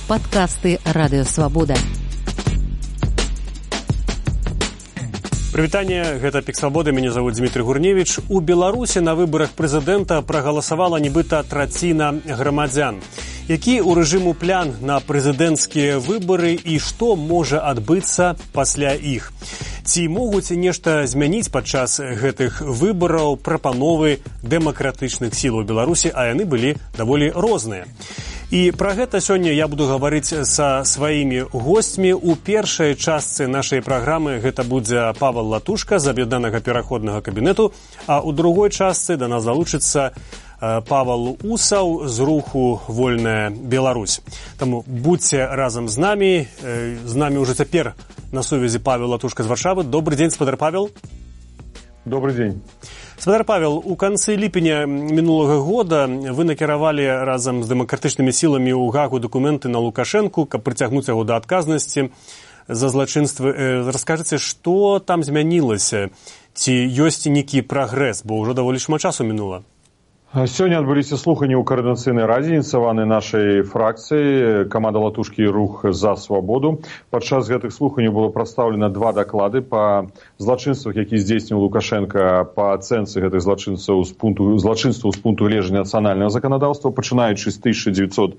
Падкасты Радыёвабода. Прывітанне, гэта Пік Свабоды, мяне зовут Дмітрий Гурневіч. У Беларусі на выбарах прэзідэнта прагаласавала нібыта траціна грамадзян. Які ў рэжыму план на прэзідэнцкія выбары і што можа адбыцца пасля іх? Ці могуць нешта змяніць падчас гэтых выбараў прапановы дэмакратычных сіл у Беларусі, а яны былі даволі розныя. І пра гэта сёння я буду гаварыць са сваімі госцямі. У першай частцы нашай праграмы гэта будзе Павел Латушка з аб'яднанага пераходнага кабінету, а ў другой частцы да нас далучыцца Павел Усаў з руху «Вольная Беларусь». Таму будьце разам з намі. З намі ўжо цяпер на сувязі Павел Латушка з Варшавы. Добрый дзень, спадар Павел. Добрый дзень. Спадар Павел, у канцы ліпеня мінулага года вы накіравалі разам з дэмакратычнымі сіламі ў Гаагу дакументы на Лукашэнку, каб прыцягнуць яго да адказнасці за злачынствы. Раскажыце, што там змянілася? Ці ёсць нейкі прагрэс, бо ўжо даволі шмат часу мінула? Сёння адбыліся слуханні ў каардынацыйнай радзе, ініцыяванай нашай фракцыі «Каманда Латушкі» і «Рух за свабоду». Падчас гэтых слуханняў было прадстаўлена два даклады па злачынствах, які здзейсніў Лукашенко, па ацэнцы гэтых злачынстваў з пункту гледжання нацыянальнага заканадаўства, пачынаючы з 1994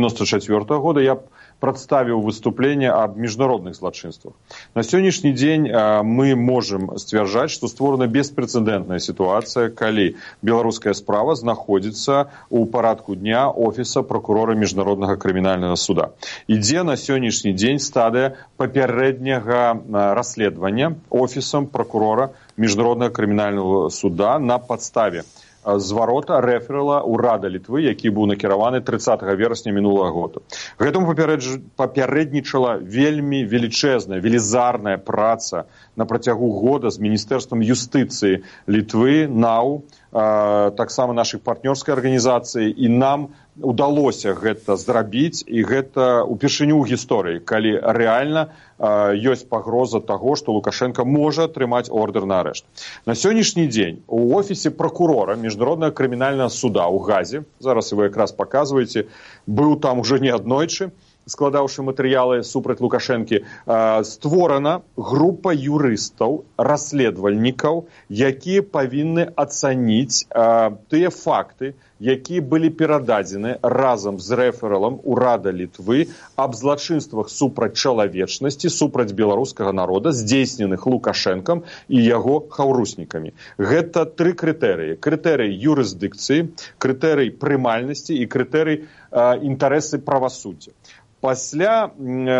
года. Я прадставіў выступленне аб міжнародных злачынствах. На сённяшні дзень мы можам сцвярджаць, што створана беспрэцэдэнтная сітуацыя, калі беларуская справа знаходзіцца ў парадку дня офіса пракурора міжнароднага крымінальнага суда. Ідзе на сённяшні дзень стадыя папярэдняга расследавання офісам пракурора міжнароднага крымінальнага суда на падставе зварота рэферала ўрада Літвы, які быў накіраваны 30 верасня мінулага года. Гэтаму папярэднічала вельмі велічэзная, велізарная праца на працягу года з Міністэрствам юстыцыі Літвы, НАУ, таксама нашых партнёрскай арганізацыі, і нам удалося гэта зрабіць, і гэта упершыню ў гісторыі, калі рэальна ёсць пагроза таго, што Лукашенко можа атрымаць ордэр на арышт. На сённяшні дзень у офісе пракурора міжнароднага крымінальнага суда ў Газе, зараз вы якраз паказваеце, быў там ужо не аднойчы, складаўшы матэрыялы супраць Лукашэнкі, створана група юрыстаў, расследавальнікаў, якія павінны ацаніць тыя факты, якія былі перададзены разам з рэфералам ўрада Літвы аб злачынствах супраць чалавечнасці, супраць беларускага народа, здзейсненых Лукашэнкам і яго хаўруснікамі. Гэта тры крытэрыі. Крытэрый юрысдыкцыі, крытэрый прымальнасці і крытэрый інтарэсы правасуддзя. Пасля,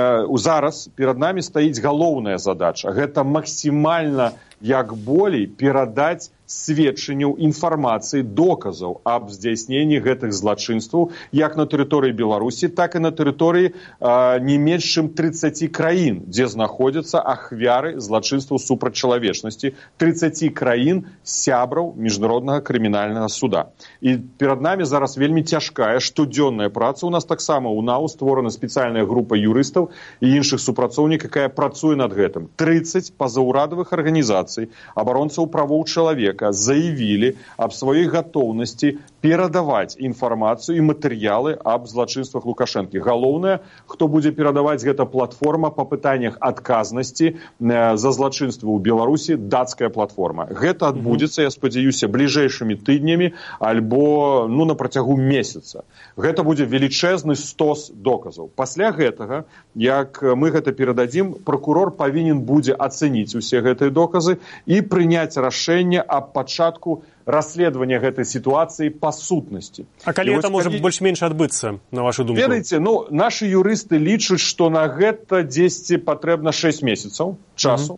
зараз перад намі стаіць галоўная задача. Гэта максімальна, як болей, перадаць сведчанняў, інфармацыі, доказаў аб здзяйсненні гэтых злачынстваў як на тэрыторыі Беларусі, так і на тэрыторыі не менш чым 30 краін, дзе знаходзяцца ахвяры злачынстваў супраць чалавечнасці, 30 краін сябраў міжнароднага крымінальнага суда. І перад намі зараз вельмі цяжкая штодзённая праца. У нас таксама ў НАУ створана спецыяльная група юрыстаў і іншых супрацоўнікаў, якая працуе над гэтым. 30 пазаўрадавых арганізацый, абаронцаў правоў чалавека заявілі аб сваёй гатоўнасці перадаваць інфармацыю і матэрыялы аб злачынствах Лукашэнкі. Галоўнае, хто будзе перадаваць, гэта платформа па пытаннях адказнасці за злачынствы ў Беларусі, дацкая платформа. Гэта адбудзецца, я спадзяюся, бліжэйшымі тыднямі альбо на працягу месяца. Гэта будзе велічэзны стос доказаў. Пасля гэтага, як мы гэта перададзім, пракурор павінен будзе ацэніць усе гэтыя доказы і прыняць рашэнне аб пачатку расследавання гэтай сітуацыі па сутнасці. А калі гэта можа больш-менш адбыцца, на вашу думку? Ведаеце, нашы юрысты лічаць, што на гэта дзесьці патрэбна 6 месяцаў часу.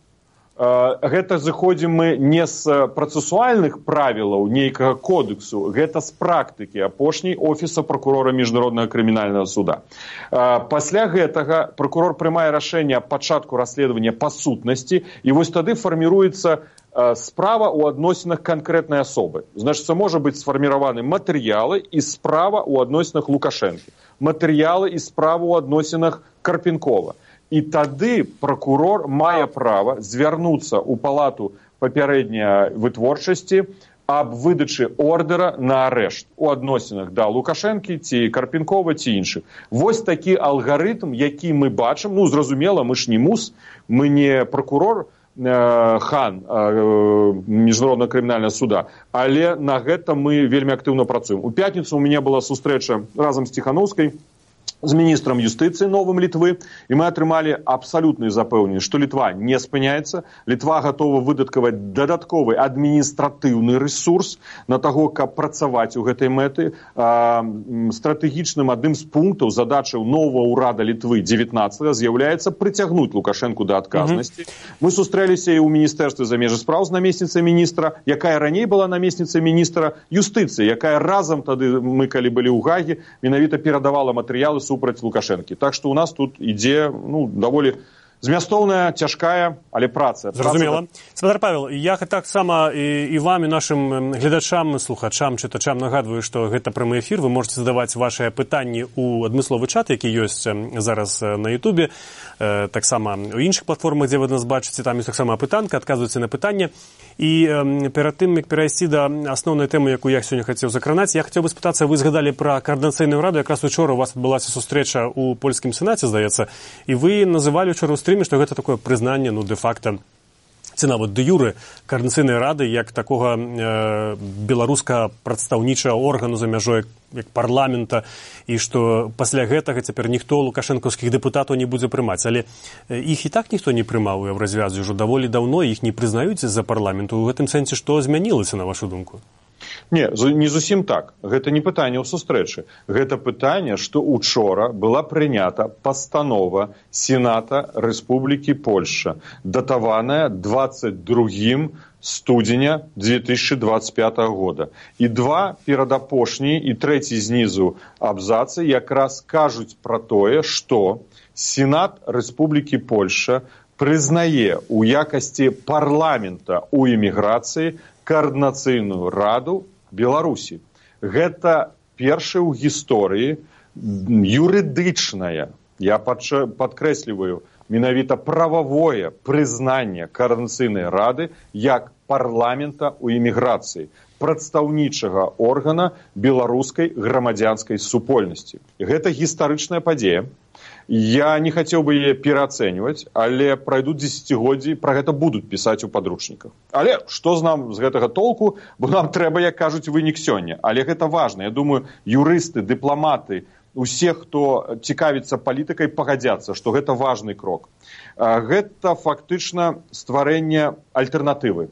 Гэта зыходзім мы не з працэсуальных правілаў нейкага кодексу, гэта з практыкі апошняй офіса пракурора міжнароднага крымінальнага суда. Пасля гэтага пракурор прымае рашэнне аб пачатку расследавання па сутнасці, і вось тады фарміруецца справа ў адносінах канкрэтнай асобы. Значыцца, можа быць сфарміраваны матэрыялы і справа ў адносінах Лукашэнкі, матэрыялы і справа ў адносінах Карпенкова. І тады пракурор мае права звярнуцца ў палату папярэдняй вытворчасці аб выдачы ордера на арышт у адносінах да Лукашэнкі ці Карпенкова ці іншых. Вось такі алгарытм, які мы бачым, ну, зразумела, мы ж не МУС, мы не прокурор хан Міжнароднага крымінальнага суда, але на гэта мы вельмі актыўна працуем. У пятніцу у мяне была сустрэча разам з Ціханаўскай з міністрам юстыцыі новым Літвы, і мы атрымалі абсалютную запэўненасць, што Літва не спыняецца, Літва гатова выдаткаваць дадатковы адміністратыўны рэсурс на таго, каб працаваць у гэтай мэты. Стратэгічным адным з пунктаў задачаў новага ўрада Літвы 19-го з'яўляецца прыцягнуць Лукашэнку да адказнасці. Мы сустрэліся і ў Міністэрстве замежных спраў з намесніцай міністра, якая раней была намесніцай міністра юстыцыі, якая разам тады, мы калі былі ў Гагі, менавіта перадавала матэрыялы супраць Лукашэнкі. Так што у нас тут ідзе, ну, даволі змястоўная, цяжкая, але праца. Зразумела. Спадар Павел, я таксама і вам, і нашым гледачам, слухачам, чытачам нагадваю, што гэта прамы эфір. Вы можете задаваць вашыя пытанні ў адмысловы чат, які ёсць зараз на Ютубе, таксама ў іншых платформах, дзе вы нас бачыце, там ёсць таксама апытанка, адказвайце на пытанне. І перад тым, як перайсці да асноўнай тэмы, якую я сёння хацеў закранаць, я хацеў бы спытацца, вы згадалі пра каардынацыйную раду, якраз учора у вас адбылася сустрэча ў польскім сенаце, здаецца, і вы называлі учора ў стрыме, што гэта такое прызнанне, ну, дэ-факта, ці нават дэ-юры каардынацыйнай рады, як такога беларуска-прадстаўнічага органу за мяжой, як парламента, і што пасля гэтага цяпер ніхто лукашэнкаўскіх дэпутатаў не будзе прымаць. Але іх і так ніхто не прымаў у Еўразвязе, ўжо даволі даўно іх не прызнаюць з-за парламенту. У гэтым сэнсе што змянілася, на вашу думку? Не, не зусім так. Гэта не пытанне ў сустрэчы. Гэта пытанне, што учора была прынята пастанова Сената Рэспублікі Польша, датаваная 22 студзеня 2025 года. І два перадапошнія і трэці знізу абзацы якраз кажуць пра тое, што Сенат Рэспублікі Польша прызнае ў якасці парламента ў эміграцыі каардынацыйную раду Беларусі. Гэта першая ў гісторыі юрыдычная, я падкрэсліваю, менавіта прававое прызнанне каардынацыйнай рады як парламента ў эміграцыі, прадстаўнічага органа беларускай грамадзянскай супольнасці. Гэта гістарычная падзея. Я не хацеў бы яе пераацэньваць, але пройдуць дзесяцігоддзі, пра гэта будуць пісаць у падручніках. Але што нам з гэтага толку, бо нам трэба, як кажуць, вынік сёння. Але гэта важна. Я думаю, юрысты, дыпламаты, усе, хто цікавіцца палітыкай, пагадзяцца, што гэта важны крок. Гэта фактычна стварэнне альтэрнатывы.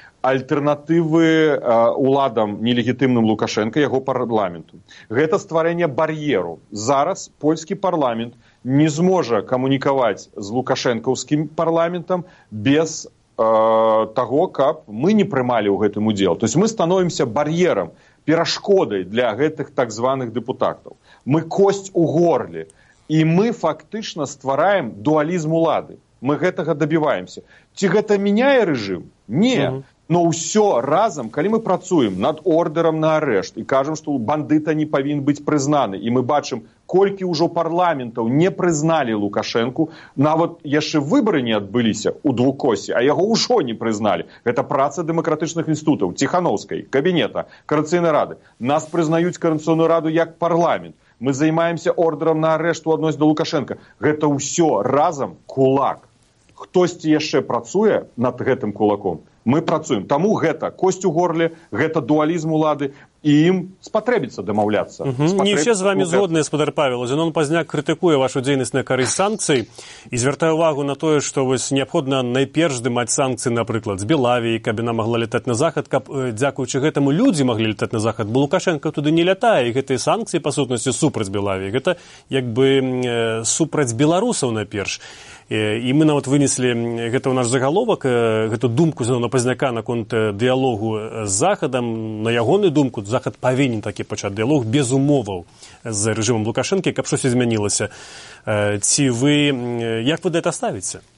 Альтэрнатывы уладам нелегітымным Лукашэнка, яго парламенту. Гэта стварэнне бар'еру. Зараз польскі парламент не зможа камунікаваць з лукашэнкаўскім парламентам без таго, каб мы не прымалі ў гэтым удзел. То есть мы становімся бар'ерам, перашкодай для гэтых так званых дэпутатаў. Мы косць у горле. І мы фактычна ствараем дуалізм улады. Мы гэтага дабіваемся. Ці гэта мяняе рэжым? Не. Но ўсё разам, калі мы працуем над ордерам на арышт і кажам, што бандыта не павінен быць прызнаны, і мы бачым, колькі ўжо парламентаў не прызналі Лукашэнку, нават яшчэ выбары не адбыліся ў двукосе, а яго ўжо не прызналі. Гэта праца дэмакратычных інстытутаў, Ціханаўскай, кабінета, Каардынацыйнай рады. Нас прызнаюць Каардынацыйную раду як парламент. Мы займаемся ордерам на арышт у адносін да Лукашэнка. Гэта ўсё разам кулак. Хтосьці яшчэ працуе над гэтым кулаком. Мы працуем. Таму гэта косць у горле, гэта дуалізм улады, і ім спатрэбіцца дамаўляцца. Не ўсе з вамі згодныя, спадар Павел. Зенон Пазняк крытыкуе вашу дзейнасць на карысць санкцый і звяртае ўвагу на тое, што вось неабходна найперш здымаць санкцыі, напрыклад, з Белавіі, каб яна магла лятаць на захад, каб дзякуючы гэтаму людзі маглі лятаць на захад, бо Лукашэнка туды не лятае, і гэтыя санкцыі, па сутнасці, супраць Белавіі. Гэта як бы супраць беларусаў найперш. І мы нават вынеслі гэта ў наш загаловак, гэту думку Зенона Пазняка наконт дыялогу з Захадам. На ягоную думку, Захад павінен такі пачаць дыялог без умоваў з рэжымам Лукашэнкі, каб щось змянілася. Ці вы, як вы да гэта ставіце?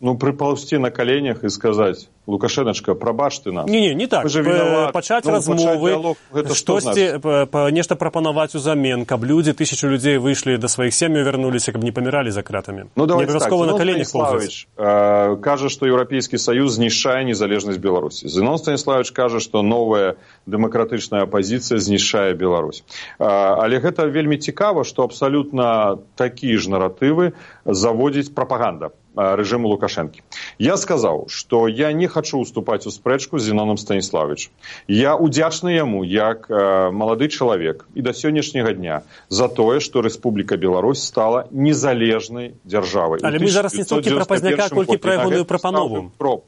припаўзці на коленях і сказаць: Лукашэначка, прабач ты нас. Не так. Пачаць размовы, штосьці, нешта прапанаваць узамен, каб людзі, 1000 людзей выйшлі да сваіх сем'яў, вярнуліся, каб не паміралі за кратамі. Не абавязкова на коленях паўзаць. Кажа, што Еўрапейскі Саюз знішчае незалежнасць Беларусі. Зінон Станіславович кажа, што новая дэмакратычная апазіцыя знішчае Беларусь. Але гэта вельмі цікава, што абсалютна такія ж наратывы заводзіць прапаганда рэжыму Лукашэнкі. Я сказаў, што я не хочу уступаць у спрэчку з Зіноном Станіславовичем. Я удзячны яму, як малады чалавек і да сённяшняга дня за тое, што Рэспубліка Беларусь стала незалежнай дзяржавай. Але мы зараз не столькі пра Пазняка, колькі пра ягоную прапанову.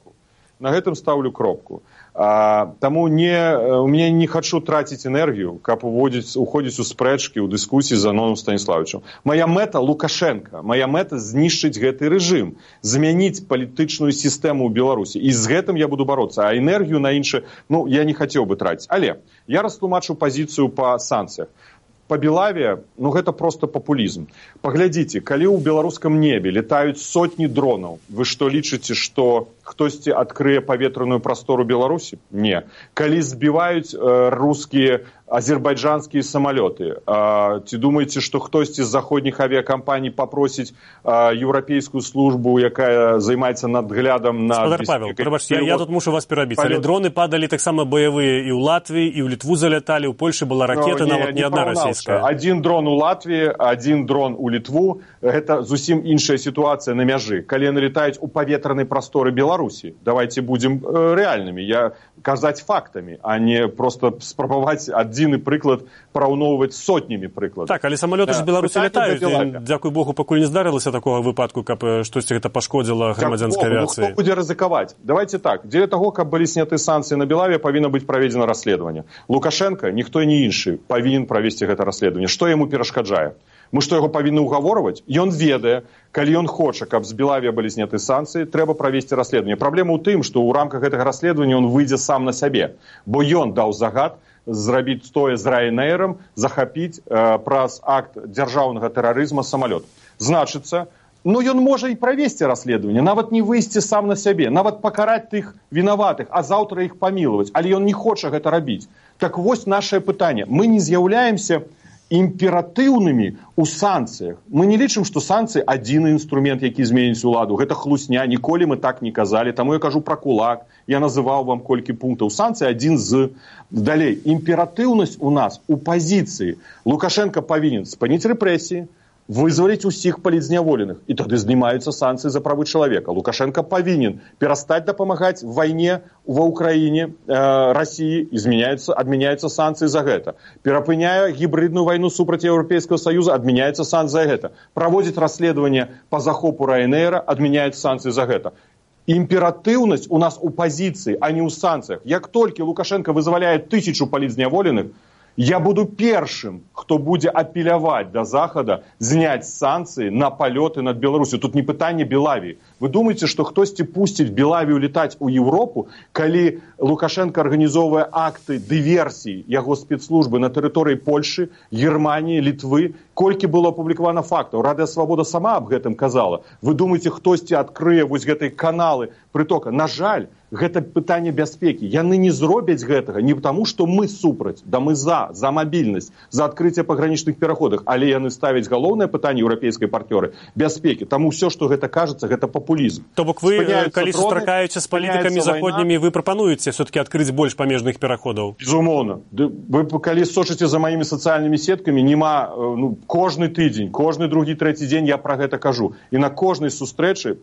На гэтым ставлю кропку. Таму у мяне не хочу траціць энергію, каб уходзіць у спрэчкі, у дыскусіі з Зіноном Станіславовичем. Моя мэта Лукашенко, моя мэта знішчыць гэты рэжым, змяніць палітычную сістэму ў Беларусі. І з гэтым я буду бароцца. А энергію на іншае, я не хацеў бы траціць. Але я растлумачу пазіцыю па санкцыях. Па Белаве, гэта просто папулізм. Паглядзіце, калі ў беларускам небе летаюць сотні дронаў, вы што лічыце, што хтосьці адкрые паветраную прастору Беларусі? Не. Калі збіваюць рускія, азербайджанскія самалёты, ці думаеце, што хтосьці з заходніх авіакампаній папросіць еўрапейскую службу, якая займаецца надглядам на... Спадар Павел, прабачце, я тут мушу вас перабіць, але дроны падалі таксама баявыя і ў Латвіі, і ў Літву заляталі, ў Польшы была ракета, нават не адна расійская. Адзін дрон у Латвіі, адзін дрон у Літву, гэта зусім іншая сітуацыя на мяжы. Калі яны летаюць у паветранай прасторы Беларусі, давайте будзем рэальнымі, казаць фактамі, а не просто спрабаваць адзіны прыклад параўноўваць сотнямі прыкладаў. Так, але самалёты ж Беларусі лятаюць. Дзякуй Богу, пакуль не здарылася такога выпадку, каб штосьці гэта пашкодзіла грамадзянскай авіяцыі. Хто будзе рызыкаваць? Давайте так, дзеля таго, каб былі сняты санкцыі на Белаве, павінна быць праведзена расследаванне. Лукашенко, ніхто не іншы, павінен правесці гэта расследаванне. Што яму перашкаджае? Мы што, яго павінны ўгаворваць? Ён ведае, калі ён хоча, каб з Белаве былі зняты санкцыі, трэба правесці расследаванне. Праблема ў тым, што ў рамках гэтага расследавання ён выйдзе сам на сябе, бо ён даў загад зрабіць тое з Ryanair'ам, захапіць праз акт дзяржаўнага тэрарызма самалёт. Значыцца, ён можа і правесці расследаванне, нават не выйсці сам на сябе, нават пакараць тых вінаватых, а заўтра іх памілаваць, але ён не хоча гэта рабіць. Так вось нашае пытанне. Мы не з'яўляемся імператыўнымі ў санкцыях. Мы не лічым, што санкцыі адзіны інструмент, які зменіць уладу. Гэта хлусня, ніколі мы так не казалі. Таму я кажу пра кулак. Я называў вам колькі пунктаў. Санкцыі адзін з. Далей, імператыўнасць у нас у пазіцыі. Лукашенко павінен спыніць рэпрэсіі, вызваліць усіх палітзняволеных. І тады знімаюцца санкцыі за правы чалавека. Лукашенко павінен перастаць дапамагаць вайне ва ўкраіне, Расіі, і адмяняюцца санкцыі за гэта. Перапыняе гібридную вайну супраць Еўрапейскага Саюза, адмяняюцца санкцыі за гэта. Праводзіць расследаванне па захопу Ryanair'a, адмяняюцца санкцыі за гэта. Імператыўнасць у нас у пазіцыі, а не ў санкцыях. Як толькі Лукашенко вызваляе 1000 палітзняволеных, я буду першым, хто будзе апеляваць да Захада зняць санкцыі на палёты над Беларусю. Тут не пытанне Белавіі. Вы думаеце, што хтосьці пусціць Белавію летаць у Еўропу, калі Лукашенко арганізоўвае акты дыверсіі яго спецслужбы на тэрыторыі Польшы, Германіі, Літвы? Колькі было апублікавана фактаў? Радыё Свабода сама аб гэтым казала. Вы думаеце, хтосьці адкрые вось гэтай каналы прытока? На жаль, гэта пытанне бяспекі. Яны не зробяць гэтага не таму, што мы супраць, да мы за мабільнасць, за адкрыцця пагранічных пераходах, але яны ставяць галоўнае пытанне еўрапейскай партнёры бяспекі. Таму ўсё, што гэта кажацца, гэта папулізм. То бок вы, калі сустракаеце з палітыкамі заходнімі, вы прапануеце все-таки адкрыць больш памежных пераходаў? Безумоўна. Вы калі сочыце за маімі сацыяльнымі сеткамі, нема кожны тыдзень, кожны другі, трэці дзень я пра гэта кажу. І на кожнай сустрэчы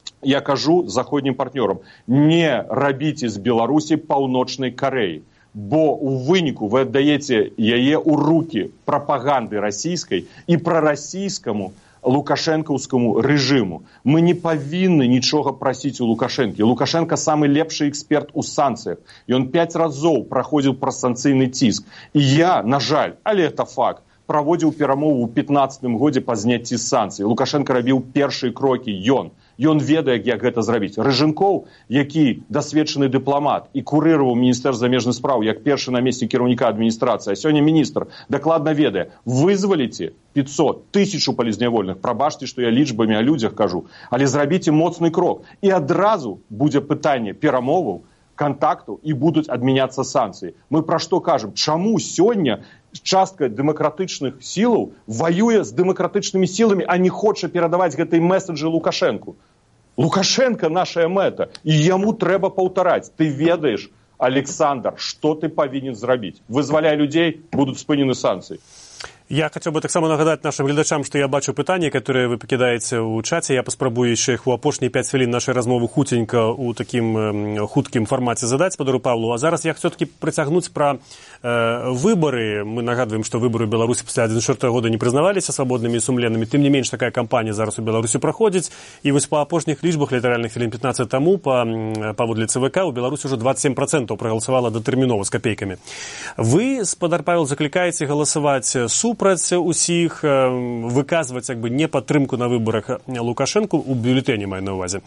я кажу заходнім партнёрам: не рабіце з Беларусі паўночнай Карэі, бо у выніку вы аддаеце яе ў рукі прапаганды расійскай і прарасійскаму лукашэнкаўскаму рэжыму. Мы не павінны нічога прасіць у Лукашэнкі. Лукашенко самы лепшы эксперт у санкцыях. Ён 5 разоў праходзіў праз санкцыйны ціск. І я, на жаль, але это факт, праводзіў перамову ў 15 годзе па зняцці санкцый. Лукашенко рабіў першыя крокі, ён. Ён ведае, як гэта зрабіць. Рыжынкоў, які дасведчаны дыпламат і курыраваў Міністэрства замежных спраў як першы намеснік кіраўніка адміністрацыі, а сёння міністр, дакладна ведае, вызваліце 500, 1000 палізнявольных, прабачце, што я лічбамі о людзях кажу, але зрабіце моцны крок. І адразу будзе пытанне перамоваў, контакту і будуць адмяняцца санкцыі. Мы пра што кажам? Чаму сёння частка дэмакратычных сілаў ваюе з дэмакратычнымі сіламі, а не хоча перадаваць гэтай месседжы Лукашэнку? Лукашенко наша мэта, і яму трэба паўтараць. Ты ведаеш, Александр, што ты павінен зрабіць? Вызваляй людзей, будуць спынены санкцыі. Я хотел бы так само нагадать нашим глядачам, что я бачу питання, которые вы покидаете у чаті. Я поспробую ще їх у апошні 5 хвилин нашої розмови хутенько у таким хутким форматі задати Сподару Павлу. А зараз я все-таки притягнуть про выборы. Мы нагадываем, что выборы в Беларуси после 2004 года не признавались свободными и сумленными. Тем не меньше, такая кампания зараз у Беларуси проходит. И вот по апошних лічбах літаральных хвилин 15 тому, паводле ЦВК, у Беларуси уже 27% проголосовало дотерминова с копейками. Вы, Спадар Павел, закликаете голосовать супраць усіх, выказваць як бы не падтрымку на выборах Лукашенку, у бюлетэні маю на увазе.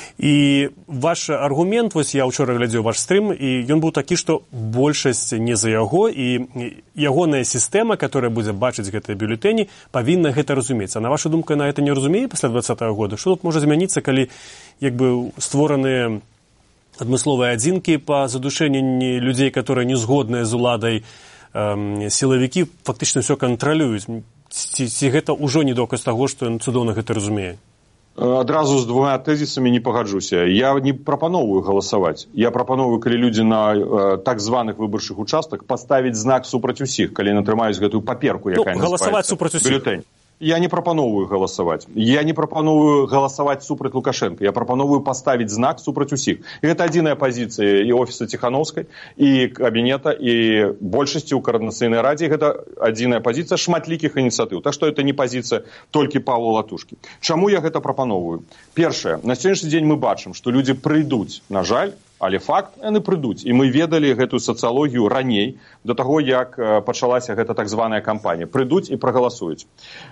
І ваш аргумент, вось я ўчора глядзеў ваш стрым, і ён быў такі, што большасць не за яго, і ягоная сістэма, которая будзе бачыць гэтыя бюлетэні, павінна гэта разумець. А на вашу думку, яна гэта не разумее пасля 2020 года? Што тут можа змяніцца, калі як бы створаныя адмысловыя адзінкі па задушэнні людзей, которые не згодныя з уладай, сілавікі фактычна все кантралююць? Ці гэта ўжо не доказ таго, што ён цудоўна гэта разумее? Адразу з двумя тэзісамі не пагаджуся. Я не прапановую галасаваць. Я прапановую, калі людзі на так званых выбарчых участках паставіць знак супраць усіх, калі яны атрымаюць гэтую паперку, якая называецца бюлетэнь. Я не прапановую галасаваць. Я не прапановую галасаваць супраць Лукашенко. Я прапановую паставіць знак супраць усіх. І гэта адзіная пазіцыя і офіса Ціхановскай, і кабінета, і большасці ў Координацыйнай радзе. Гэта адзіная пазіцыя шматлікіх ініцыятыў. Так што гэта не пазіцыя толькі Павла Латушкі. Чаму я гэта прапановую? Першае, на сённяшні дзень мы бачым, што людзі прыйдуць, на жаль, але факт, яны прыйдуць. І мы ведалі гэтую сацыялогію раней, до таго, як пачалася гэта так званая кампанія. Прыйдуць і прагаласуюць.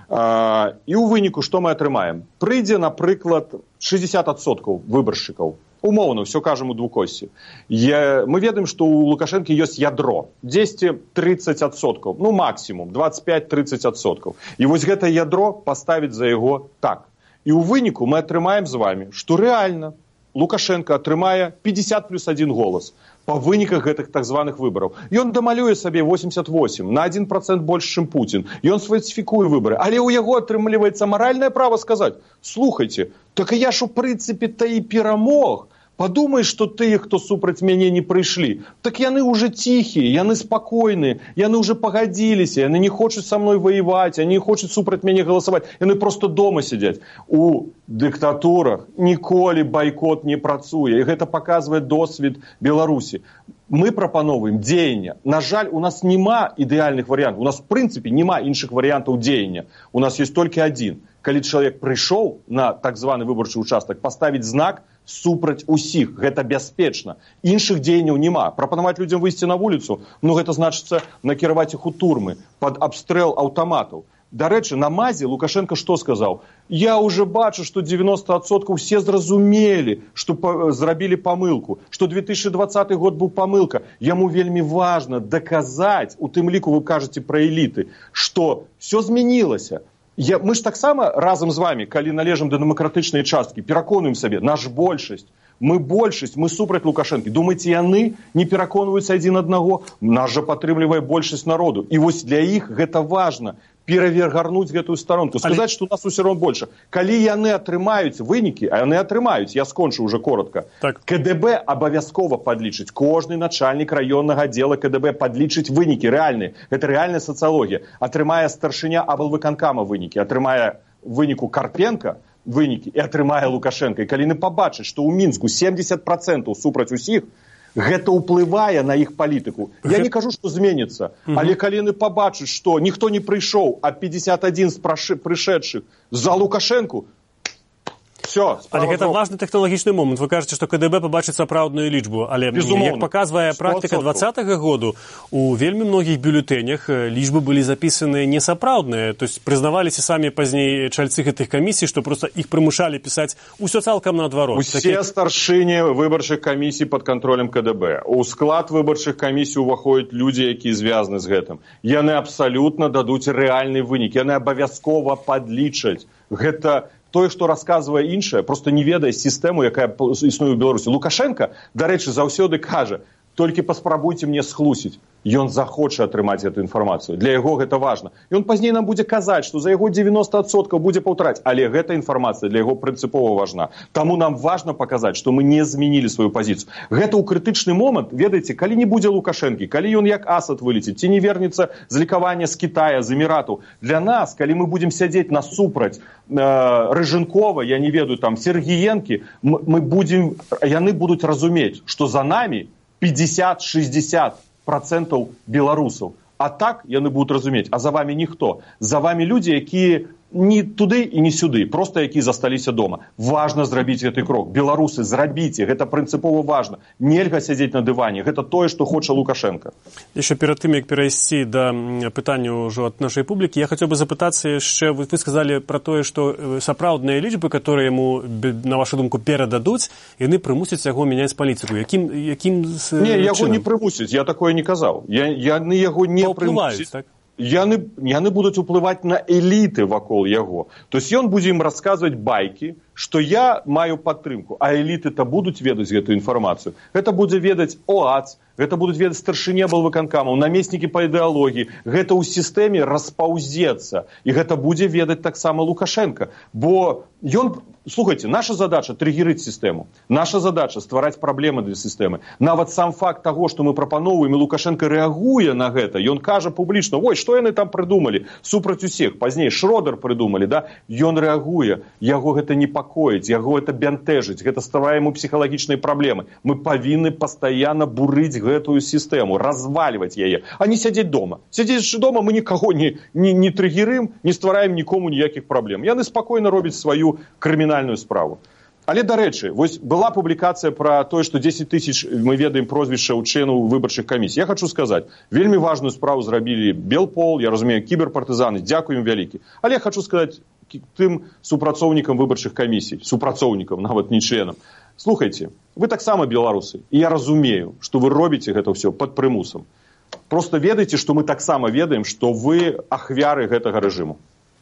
І ў выніку, што мы атрымаем? Прыйдзе, напрыклад, 60% выбаршчыкаў. Умоўна, все кажам у двукосці. Мы ведаем, што у Лукашэнкі ёсць ядро. 10-30%, ну максімум, 25-30%. І вось гэта ядро паставіць за яго так. І ў выніку мы атрымаем з вами, што рэальна Лукашенко атрымае 50 плюс 1 голас па выніках гэтых так званых выбараў. Ён дамалюе сабе 88, на 1% больш, чым Путін. Ён сфальсіфікуе выбары. Але ў яго атрымліваецца маральнае права сказаць: слухайце, так я ж у прынцыпе-то і перамог. Падумай, што тыя, хто супраць мяне не прыйшлі, так яны ўжо ціхія, яны спакойныя, яны ўжо пагадзіліся, яны не хочуць са мной ваяваць, яны не хочуць супраць мяне галасаваць, яны проста дома сядзяць. У дыктатурах ніколі байкот не працуе, і гэта паказвае досвед Беларусі. Мы прапановваем дзеяння. На жаль, у нас няма ідэальных варыянтаў, у нас, в прынцыпе, няма іншых варыянтаў дзеяння. У нас ёсць толькі адзін. Калі чалавек прыйшоў на так званы выбарчы участак, паставіць знак супраць усіх. Гэта бяспечна. Іншых дзеянняў няма. Прапанаваць людзям выйсці на вуліцу, ну гэта значыцца накіраваць іх у турмы пад абстрэл аўтаматаў. Дарэчы, на мазе Лукашенко што сказаў? Я уже бачу, што 90% все зразумелі, што зрабілі памылку, што 2020 год быў памылка. Яму вельмі важна даказаць, у тым ліку вы кажаце пра эліты, што все змянілася. Мы ж таксама разам з вами, калі належым да дэмакратычнай часткі, пераконуем сабе, наш большасць, мы супраць Лукашэнкі. Думаеце, яны не пераконваюцца адзін аднаго? Нас жа падтрымлівае большасць народу. І вось для іх гэта важна. Перавергарнуць гэтую старонку, сказаць, што у нас усё роўна больше. Калі яны атрымаюць вынікі, а яны атрымаюць, я скончу уже коротко, так. КДБ абавязкова падлічыць. Кожны начальнік раённага аддзела КДБ падлічыць вынікі рэальныя. Гэта рэальная сацыялогія. Атрымае старшыня аблвыканкама вынікі, атрымае выніку Карпенка вынікі і атрымае Лукашенко. І калі яны пабачаць, што ў Мінску 70% супраць усіх, гэта ўплывае на іх палітыку. Я не кажу, што зменіцца, але калі яны пабачаць, што ніхто не прыйшоў, а 51 з прышэдшых за Лукашэнку, Все, але гэта важны тэхналагічны момант. Вы кажаце, што КДБ пабачыць сапраўдную лічбу, але як паказвае практыка 2020 году, у вельмі многіх бюлетэнях лічбы былі запісаны несапраўдныя, то есть прызнаваліся самі пазней чальцы гэтых камісій, што просто іх прымушалі пісаць усё цалкам наадварот. Усе старшыні выбарчых камісій пад кантролем КДБ. У склад выбарчых камісій уваходзяць людзі, якія звязаны з гэтым. Яны абсалютна дадуць рэальны вынік, яны абавязкова падлічаць. Гэта тое, што расказвае іншае, просто не ведае сістэму, якая існуе ў Беларусі. Лукашенко, дарэчы, заўсёды кажа, толькі паспрабуйце мне схлусіць. Ён захоча атрымаць эту інфармацыю. Для яго гэта важна. Ён пазней нам будзе казаць, што за яго 90% будзе паўтараць. Але гэта інфармацыя для яго прынцыпова важна. Таму нам важна паказаць, што мы не змянілі сваю пазіцыю. Гэта ў крытычны момант, ведаеце, калі не будзе Лукашэнкі, калі ён як асад вылеціць, ці не вернецца з лікавання з Китая, з Эміратаў. Для нас, калі мы будзем сядзець насупраць Рыжынкова, я не ведаю, там, Сергіенкі, яны будуць разумець, што за намі 50-60% беларусаў. А так яны будуць разумець, а за вами ніхто. За вами людзі, якія ні туды і ні сюды, просто якія засталіся дома. Важна зрабіць гэты крок. Беларусы, зрабіце, гэта прынцыпова важна. Нельга сядзець на дыване, гэта тое, што хоча Лукашенко. Яшчэ перад тым, як перайсці да пытання ўжо ад нашай публікі, я хацеў бы запытацца яшчэ, вы сказалі пра тое, што сапраўдныя лічбы, которые яму, на вашу думку, перададуць, яны прымусяць яго мяняць палітыку. Якім не, яго не прымусяць, я такое не казаў. Яны яго не прымусяць. Так? Яны будуць уплываць на эліты вакол яго. То есть ён будзе ім расказваць байкі, што я маю падтрымку, а эліты-то будуць ведаць гэту інфармацыю. Гэта будзе ведаць ОАЦ, гэта будуць ведаць старшыні аблвыканкамаў, намеснікі па ідэалогіі. Гэта ў сістэме распаўзецца. І гэта будзе ведаць таксама Лукашенко. Бо ён, слухайте, наша задача триггерыць сістэму. Наша задача ствараць праблемы для сістэмы. Нават сам факт таго, што мы прапаноўваем, і Лукашенко рэагуе на гэта. Ён кажа публічна, ой, што яны там прыдумалі? Супраць усіх. Пазней Шродер прыдумалі, да? Ён рэагуе. Яго гэта непакоіць, яго гэта бянтэжыць. Гэта стварае яму псіхалагічныя праблемы. Мы павінны пастаянна бурыць гэтую сістэму, развальваць яе, а не сядзець дома. Сядзець дома мы нікаго не триггерым, не ствараем нікому ніякіх праблем. Яны спакойна робяць сваю крымінальную справу. Але, дарэчы, вось была публікацыя пра тое, што 10 тысяч, мы ведаем прозвішча ў членаў выбарчых камісій. Я хочу сказаць, вельмі важную справу зрабілі Белпол, я разумею, кіберпартызаны, дзякуем вялікі. Але я хочу сказаць тым супрацоўнікам выбарчых камісій, супрацоўнікам, нават не членам. Слухайте, вы таксама беларусы, і я разумею, што вы робіце гэта ўсё пад прымусам. Просто ведаеце, што мы таксама ведаем, што вы ахвяры гэтага рэжыму.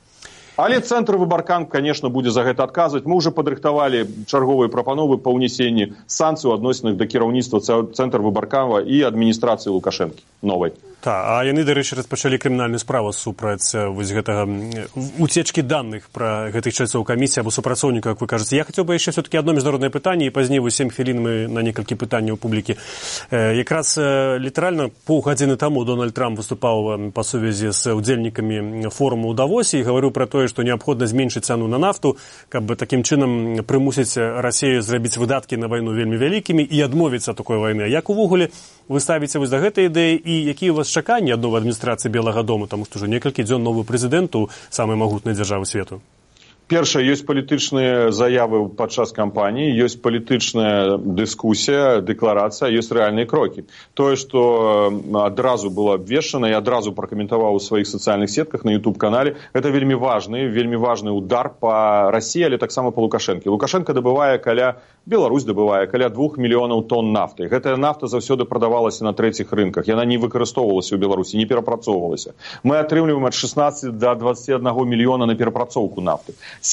Але цэнтр выбаркам, конечно, будзе за гэта адказваць. Мы ўжо падрыхтавалі чарговыя прапановы па ўнесенні санкцый у адносінах да кіраўніцтва цэнтр выбаркама і адміністрацыі Лукашэнкі новай. А яны, дарэчы, распачалі крымінальную справу супраць вось гэтага уцечкі даных пра гэтых чальцоў камісіі або супрацоўнікаў, як вы кажаце. Я хацеў бы яшчэ все-таки адно міжнароднае пытанне, і пазней 7 хвілін мы на некалькі пытанняў публікі. Якраз літаральна паўгадзіны таму Дональд Трамп выступаў па сувязі з удзельнікамі форуму ў Давосе і гаварыў пра тое, што неабходна зменшыць цану на нафту, каб такім чынам прымусіць Расію зрабіць выдаткі на вайну вельмі вялікімі і адмовіцца ад такой вайны. Як увогуле вы ставіце вось да гэтай ідэі і якія у вас чаканні ад новай адміністрацыі Белага дому, таму што ўжо некалькі дзён новы прэзідэнт у самай магутнай дзяржавы свету? Першае, ёсць палітычныя заявы падчас кампаніі, ёсць палітычная дыскусія, дэкларацыя, ёсць рэальныя крокі. Тое, што адразу было абвешчана, я адразу пракаментаваў у сваіх сацыяльных сетках на YouTube-канале, гэта вельмі важны удар па Расіі, але таксама па Лукашэнкі. Лукашенко дабывае Беларусь дабывае каля 2 мільёнаў тонн нафты. Гэтая нафта заўсёды прадавалася на трэціх рынках. Яна не выкарыстоўвалася ў Беларусі, не перапрацоўвалася. Мы атрымліваем ад 16 до 21 мільёна на перапрацоўку нафты.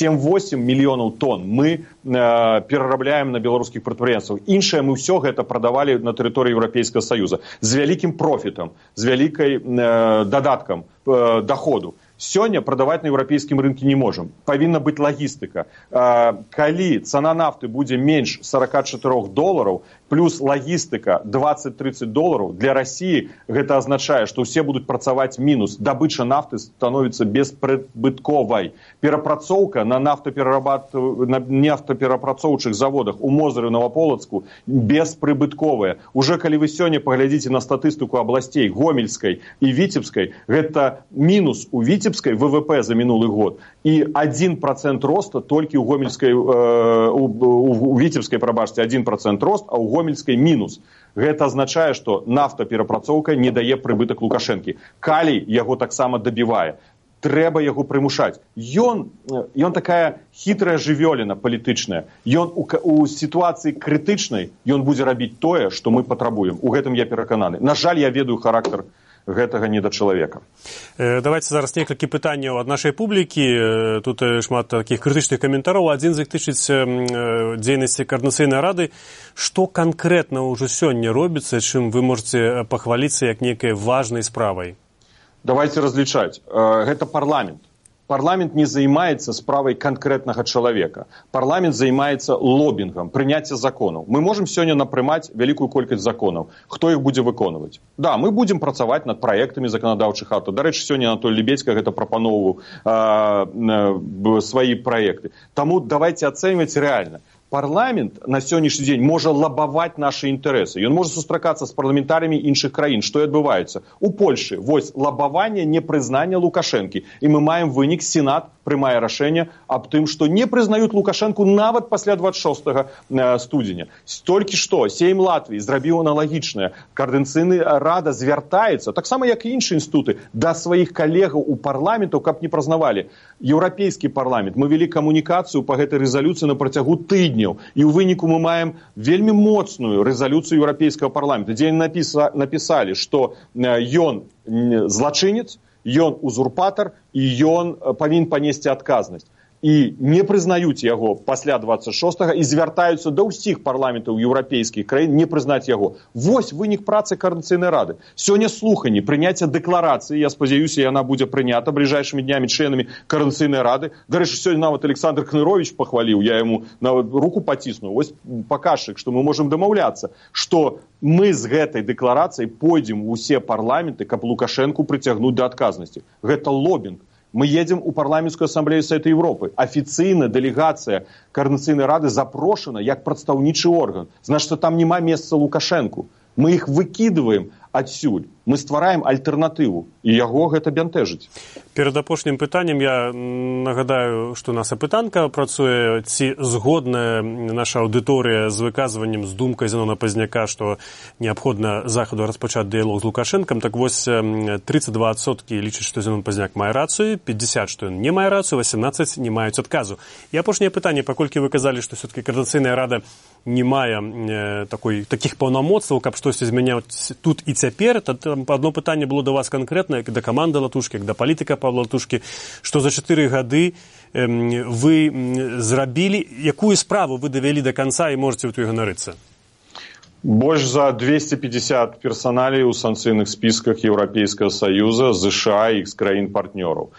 7-8 мільёнаў тонн мы перарабляем на беларускіх прадпрыемствах. Іншае мы ўсё гэта прадавалі на тэрыторыі Еўрапейскага Саюза з вялікім профітам, з вялікай дадаткам даходу. Сёння прадаваць на еўрапейскім рынку не можам. Павінна быць лагістыка. Калі цана нафты будзе менш $44, плюс лагістыка $20-30, для Расіі гэта азначае, што ўсе будуць працаваць мінус. Дабыча нафты становіцца беспрыбытковай. Перапрацоўка на нафтаперапрацоўчых заводах у Мозыры, Новаполацку беспрыбытковая. Уже калі вы сёння паглядзіце на статыстыку абласцей Гомельскай і Віцебскай, гэта мінус у Віцебскай ВВП за мінулы год И 1% роста только у Гомельской, у Витебской, пробачьте, 1% рост, а у Гомельской минус. Это означает, что нафтаперапрацоўка не дае прыбытак Лукашэнкі. Калій яго таксама дабівае. Трэба яго прымушаць. Ён такая хітрая жывёліна палітычная. Ён у сітуацыі крытычнай ён будзе рабіць тое, што мы патрабуем. У гэтым я перакананы. На жаль, я ведаю характар гэтага недачалавека. Давайте зараз некалькі пытанняў ад нашай публікі. Тут шмат такіх крытычных каментараў. Адзін з іх тычыць дзейнасці Коордынацыйнай рады. Што канкрэтна ўжо сёння робіцца, чым вы можаце пахваліцца як некай важнай справай? Давайте различать. Это парламент. Парламент не занимается справой конкретного человека. Парламент занимается лоббингом, принятием законов. Мы можем сегодня напрымать великую колькость законов. Кто их будет выконывать? Да, мы будем працаваць над проектами законодавчих актов. До речи, сегодня Анатолий Лебедько это пропановывал свои проекты. Тому давайте оценивать реально. Парламент на сённяшні дзень можа лабаваць нашы інтарэсы. Ён можа сустракацца з парламентарыямі іншых краін. Што і адбываецца? У Польшы вось лабаванне непрызнання Лукашэнкі. І мы маем вынік, Сенат прымае рашэнне аб тым, што не прызнаюць Лукашэнку нават пасля 26 студзеня. Толькі што Сейм Латвіі зрабіў аналагічнае. Коордынацыйная рада звяртаецца, таксама як і іншыя інстытуты, да сваіх калегаў у парламенту, каб не прызнавалі. Еўрапейскі парламент. Мы вялі камунікацыю па гэтай рэзалюцыі на працягу тыдня. І ў выніку мы маем вельмі моцную рэзалюцыю Еўрапейскага парламента, дзе напісалі, што ён злачынец, ён узурпатар і ён павінен панесці адказнасць. І не прызнаюць яго пасля 26-го і звяртаюцца да ўсіх парламентаў еўрапейскіх краін не прызнаць яго. Вось вынік працы Коордынацыйнай рады. Сёння слуханні, прыняцце дэкларацыі, я спадзяюся, яна будзе прынята бліжэйшымі днямі членамі Коордынацыйнай рады. Дарэчы, сёння нават Александр Кнырович пахваліў, я яму нават руку паціснуў. Вось паказчык, што мы можам дамаўляцца, што мы з гэтай дэкларацыяй пойдзем у ўсе парламенты, каб Лукашэнку прыцягнуць да адказнасці. Гэта лоббінг. Мы едем у парламентскую ассамблею Совета Европы. Официально делегация Коордынацыйнай рады запрошена як прадстаўнічы орган. Значит, там нема месца Лукашэнку. Мы их выкидываем адсюль. Мы ствараем альтэрнатыву. І яго гэта бянтэжыць. Перад апошнім пытаннем я нагадаю, што наша пытанка працуе, ці згодная наша аўдыторыя з выказваннем, з думкай Зенона Пазняка, што неабходна захаду распачаць дыялог з Лукашэнкам. Так вось 32% лічаць, што Зенон Пазняк мае рацыю, 50%, што ён не мае рацыю, 18% не маюць адказу. І апошняе пытанне, паколькі вы казалі, што все-таки Коордынацыйная рада не мае такіх паўнамоцтваў, каб штосьці змяняць тут і цяпер, одно пытанне было до вас конкретно, як да каманды Латушкі, як да палітыка Павла Латушкі, што за 4 гады вы зрабілі, якую справу вы давялі до конца і можете ў той ганарыцца? Больш за 250 персоналей у санкцыйных списках Европейского Союза, США и их краін-партнёраў.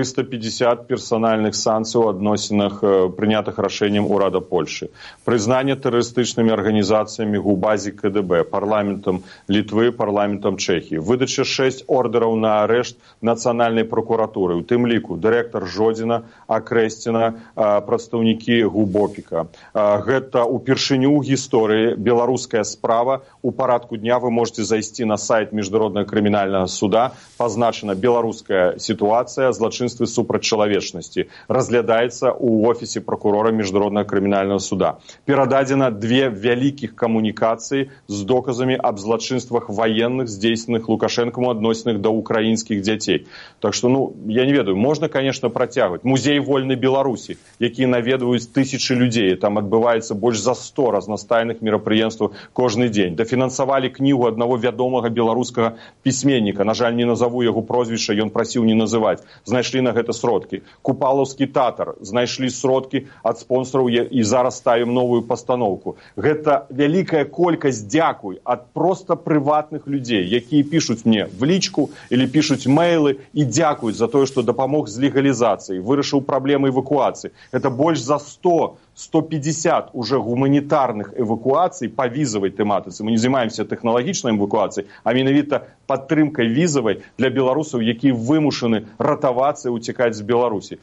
350 персональных санкций в адносінах, прынятых рашэннем урада Польши. Признание террористичными организациями ГУБАЗі КДБ, парламентом Литвы, парламентом Чехии. Выдача 6 ордеров на арешт Национальной прокуратуры. У тым ліку директор Жодзіна, Акрэсціна, прадстаўнікі ГУБОПіка. Гэта упершыню ў гісторыі беларуская справа. У парадку дня вы можете зайти на сайт Международного криминального суда. Позначена беларуская ситуация, злочинствы супраць чалавечнасці. Разглядаецца у офісе прокурора Международного криминального суда. Перададзена 2 вялікіх камунікацыі з доказамі аб злачынствах военных, здзейсненых Лукашэнкам у адносінах да украінскіх дзяцей. Так что, я не ведаю, можно, конечно, працягваць. Музей вольнай Беларусі, які наведваюць тысячи людей. Там адбываецца больш за 100 разнастайных мерапрыемстваў кожны дзень. Дафінансавалі кнігу аднаго вядомага беларускага пісьменніка. На жаль, не назову яго прозвішча, ён прасіў не называць. Знайшлі на гэта сродкі. Купалаўскі тэатр, знайшлі сродкі ад спонсораў і зараз ставім новую пастаноўку. Гэта вялікая колькасць дзякуй ад проста прыватных людзей, якія пішуць мне в лічку или пішуць мэйлы і дзякуюць за тое, што дапамог з легалізацыяй, вырашыў праблемы эвакуацыі. Это больш за 100-150 уже гуманітарных эвакуацый по візавай тэматыцы. Мы не займаемся тэхналагічнай эвакуацыяй, а менавіта падтрымкай візавай для беларусаў, якія вымушаны ратавацца і уцякаць з Беларусі.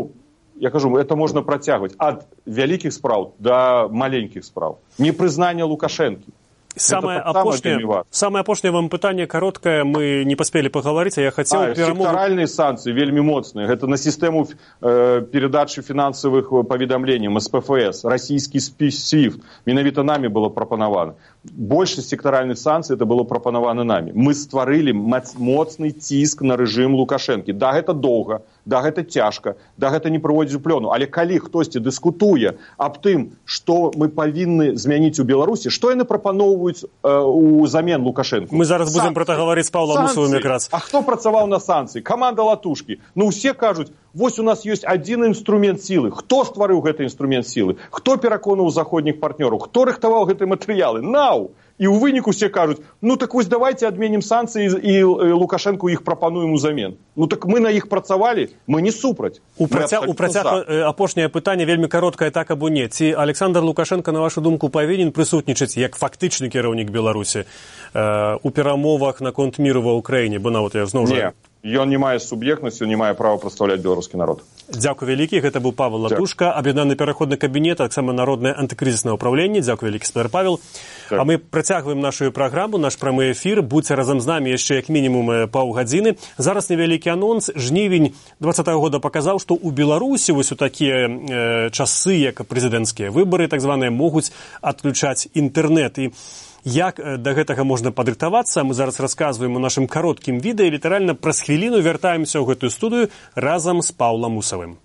Я кажу, это можно працягваць ад вялікіх спраў до маленькіх спраў. Непрызнання Лукашэнкі. Самое апошняе вам пытанне кароткае, мы не паспелі паговорыць, а я хацеў перамову... Сектаральныя санкцыі вельмі моцныя. Гэта на сістэму перадачы фінансавых паведамленняў, СПФС, расійскі SWIFT. Менавіта намі было прапанавана. Большасць сектаральных санкцый это было прапанавана намі. Мы стварылі моцны ціск на рэжым Лукашэнкі. Да, гэта доўга, да, гэта цяжка, да, гэта не прыводзіць у плёну. Але калі хтосьці дыскутуе аб тым, што мы павінны змяніць у Беларусі, што яны прапаноўваюць узамен Лукашэнку? Мы зараз будзем пра гэта гаварыць з Паўлам Усавым якраз. А хто працаваў на санкцыі? Каманда Латушкі. Ну, усе кажуць, вось у нас ёсць адзін інструмент сілы. Хто стварыў гэты інструмент сілы? Хто пераконаў заходніх партнёраў? Хто рыхтаваў гэтыя матэрыялы? Нау! І ў выніку все кажуць, ну так вось давайте адменім санкцыі і Лукашэнку іх прапануем узамен. Ну так мы на іх працавалі, мы не супраць. У працяг апошняе пытанне вельмі кароткае, так або не. Ці Александр Лукашенко, на вашу думку, павінен прысутнічаць як фактычны кіраўнік Беларусі у перамовах наконт міру ва Ўкраіне? Бо нават я зноў жа... Ён не мае суб'ектнасці, не мае права прадстаўляць беларускі народ. Дзякуй вялікі. Гэта быў Павел Латушка, аб'яднаны пераходны кабінет, а таксама народнае антыкрызіснае ўпраўленне. Дзякуй вялікі, спадар Павел. А мы працягваем нашу праграму, наш прамы эфір. Будзьце разам з намі яшчэ як мінімум паўгадзіны. Зараз невялікі анонс. Жнівень 2020 года паказаў, што ў Беларусі вось у такія часы, як прэзідэнцкія выбары, так званыя, могуць адключаць інтэрнэт. І як да гэтага можна падрыхтавацца, мы зараз расказваем у нашым кароткім відэа, літаральна праз хвіліну вяртаемся ў гэтую студыю разам з Паўлам Усавым.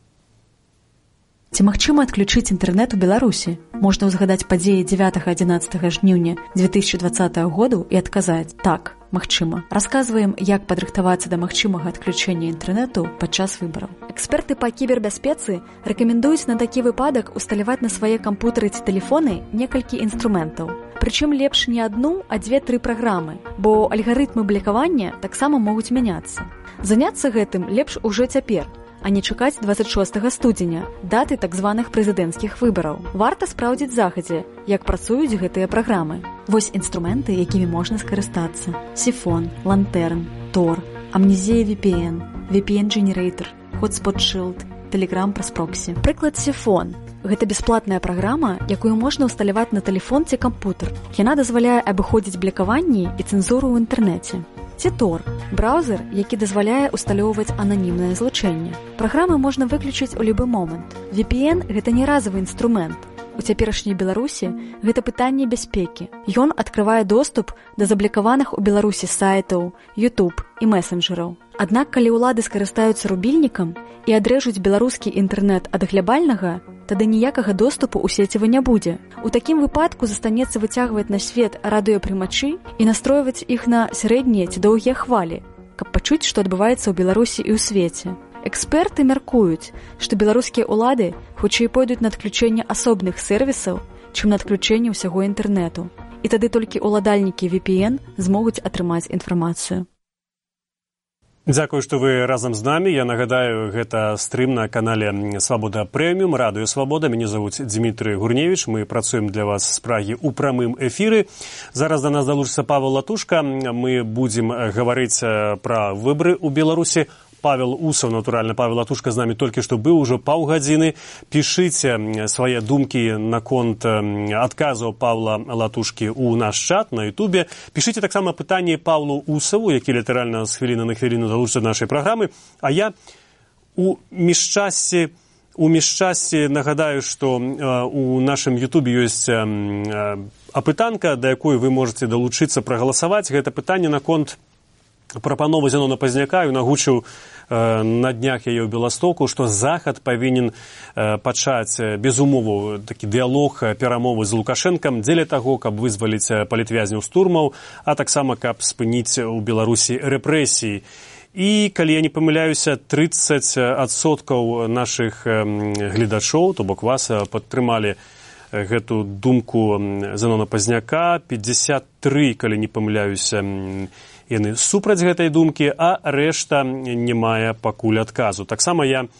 Ці магчыма адключыць інтэрнэт у Беларусі? Можна ўзгадаць падзеі 9-11 жніўня 2020 году і адказаць: так, магчыма. Расказваем, як падрыхтавацца да магчымага адключэння інтэрнэту падчас выбараў. Эксперты па кібербяспецы рэкамендуюць на такі выпадак усталяваць на свае кампутары ці тэлефоны некалькі інструментаў. Прычым лепш не адну, а 2-3 праграмы, бо алгарытмы блакавання таксама могуць мяняцца. Заняцца гэтым лепш ужо цяпер, а не чакаць 26 студзеня, даты так званых прэзідэнцкіх выбараў. Варта спраўдзіць загадзя, як працуюць гэтыя праграмы. Вось інструменты, якімі можна скарыстацца: Сифон, Лантерн, Tor, Amnesia VPN, VPN Generator, Hotspot Shield, Telegram праз проксі. Прыклад Сифон. Гэта бясплатная праграма, якую можна ўсталяваць на тэлефон ці кампутар. Яна дазваляе абыходзіць блакаванні і цэнзуру ў інтэрнэце. Ці Tor – браузер, які дазваляе ўсталёўваць ананімнае злучэнне. Праграмы можна выключыць у любы момант. VPN – гэта не разовы інструмент. У цяперашняй Беларусі гэта пытанне бяспекі. Ён адкрывае доступ да заблакаваных у Беларусі сайтаў, YouTube і месенджераў. Аднак, калі ўлады скарыстаюцца рубільнікам і адрэжуць беларускі інтэрнэт ад глябальнага, тады ніякага доступу ў сеціва не будзе. У такім выпадку застанецца выцягваць на свет радыёпрымачы і настройваць іх на сярэднія ці доўгія хвалі, каб пачуць, што адбываецца ў Беларусі і ў свеце. Эксперты мяркуюць, што беларускія ўлады хутчэй пойдуць на адключэнне асобных сервісаў, чым на адключэнне ўсяго інтэрнэту. І тады толькі ўладальнікі VPN змогуць атрымаць інфармацыю. Дзякую, што вы разам з намі. Я нагадаю, гэта стрым на канале Свабода Прэміум, Радыё Свабода. Мяне завуць Дмітрый Гурневіч. Мы працуем для вас з Прагі ў прамым эфіры. Зараз да нас далучыцца Павел Латушка. Мы будзем гаварыць пра выбары ў Беларусі. Павел Усаў, натуральна, Павел Латушка з намі толькі што быў ужо паўгадзіны. Пішыце свае думкі наконт адказаў Павла Латушкі ў наш чат на Ютубе. Пішыце таксама пытанні Павлу Усаву, які літаральна з хвіліны на хвіліну далучыцца да нашай праграмы. А я у міжчасці нагадаю, што у нашым Ютубе ёсць апытанка, да якой вы можаце далучыцца прагаласаваць. Гэта пытанне наконт прапановы Зянона Пазняка. Ён агучыў на днях яе ў Беластоку, што Захад павінен пачаць без умоваў такі дыялог, перамовы з Лукашэнкам дзеля таго, каб вызваліць палітвязняў з турмаў, а таксама каб спыніць у Беларусі рэпрэсіі. І, калі я не памыляюся, 30% нашых гледачоў, то бок вас, падтрымалі гэту думку Зянона Пазняка, 53, калі не памыляюся, яны супраць гэтай думкі, а рэшта не мае пакуль адказу. Таксама я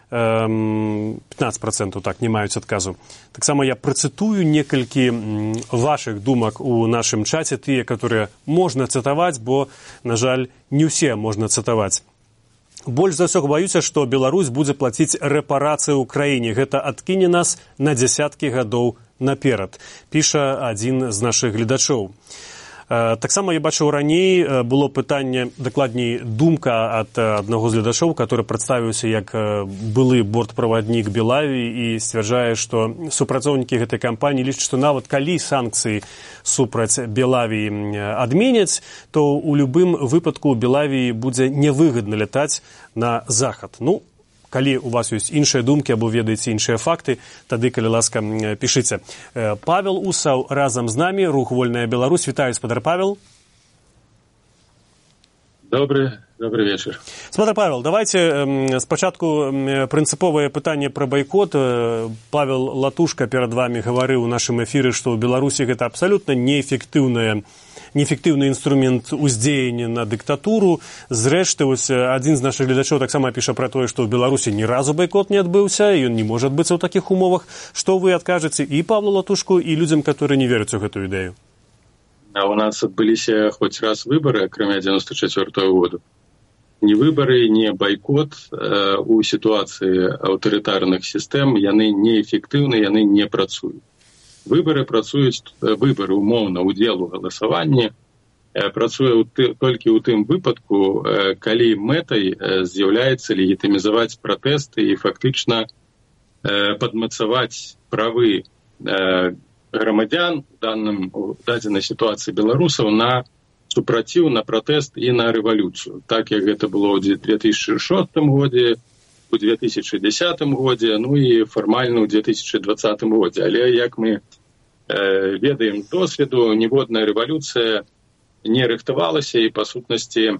15% так не маюць адказу. Таксама я працытую некалькі вашых думак у нашым чаце, тыя, которые можна цытаваць, бо, на жаль, не ўсе можна цытаваць. Больш за ўсё баюся, што Беларусь будзе плаціць рэпарацыі ў краіне. Гэта адкіне нас на дзясяткі гадоў наперад, піша адзін з нашых гледачоў. Таксама я бачыў раней было пытанне, дакладней думка ад аднаго з гледачоў, который прадставіўся як былы бортправаднік Белаві і сцвярджае, што супрацоўнікі гэтай кампаніі лічаць, што нават калі санкцыі супраць Белаві адменяць, то ў любым выпадку Белаві будзе нявыгадна лятаць на захад. Калі у вас ёсць іншыя думкі або ведаеце іншыя факты, тады, калі ласка, пішыце. Павел Усаў разам з намі, рух «Вольная Беларусь». Вітаю, спадар Павел. Добрый вечер. Спадар Павел, давайте спачатку прынцыповае пытанне пра байкот. Павел Латушка перад вами гаварыў у нашым эфіры, што ў Беларусі гэта абсалютна неэфектыўны інструмент уздзеяння на дыктатуру. Зрэшты, адзін з нашых гледачоў таксама піша пра тое, што ў Беларусі ні разу байкот не адбыўся, і ён не можа адбыцца ў такіх умовах. Што вы адкажаце і Павлу Латушку, і людзям, которые не вераць у гэтую ідэю? А у нас адбыліся хоць раз выбары, акрамя 94-го году. Ні выбары, ні байкот у сітуацыі аўтарытарных сістэм, яны неэфектыўны, яны не працуюць. Выбары умоўна, удзел у галасаванні працуе толькі ў тым выпадку, калі мэтай з'яўляецца легітымізаваць пратэсты і фактычна падмацаваць правы грамадзян у дадзенай сітуацыі беларусаў на супраціў, на пратэст і на рэвалюцыю. Так, як гэта было ў 2006 годзе, у 2010 годзе, і фармальна ў 2020 годзе. Але, як мы ведаем з досведу, ніводная рэвалюцыя не рыхтавалася, і, па сутнасці,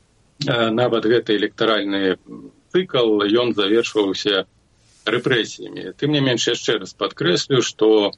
нават гэты электаральны цыкл, ён завершваўся рэпрэсіямі. Тым не менш, яшчэ раз падкрэслю, што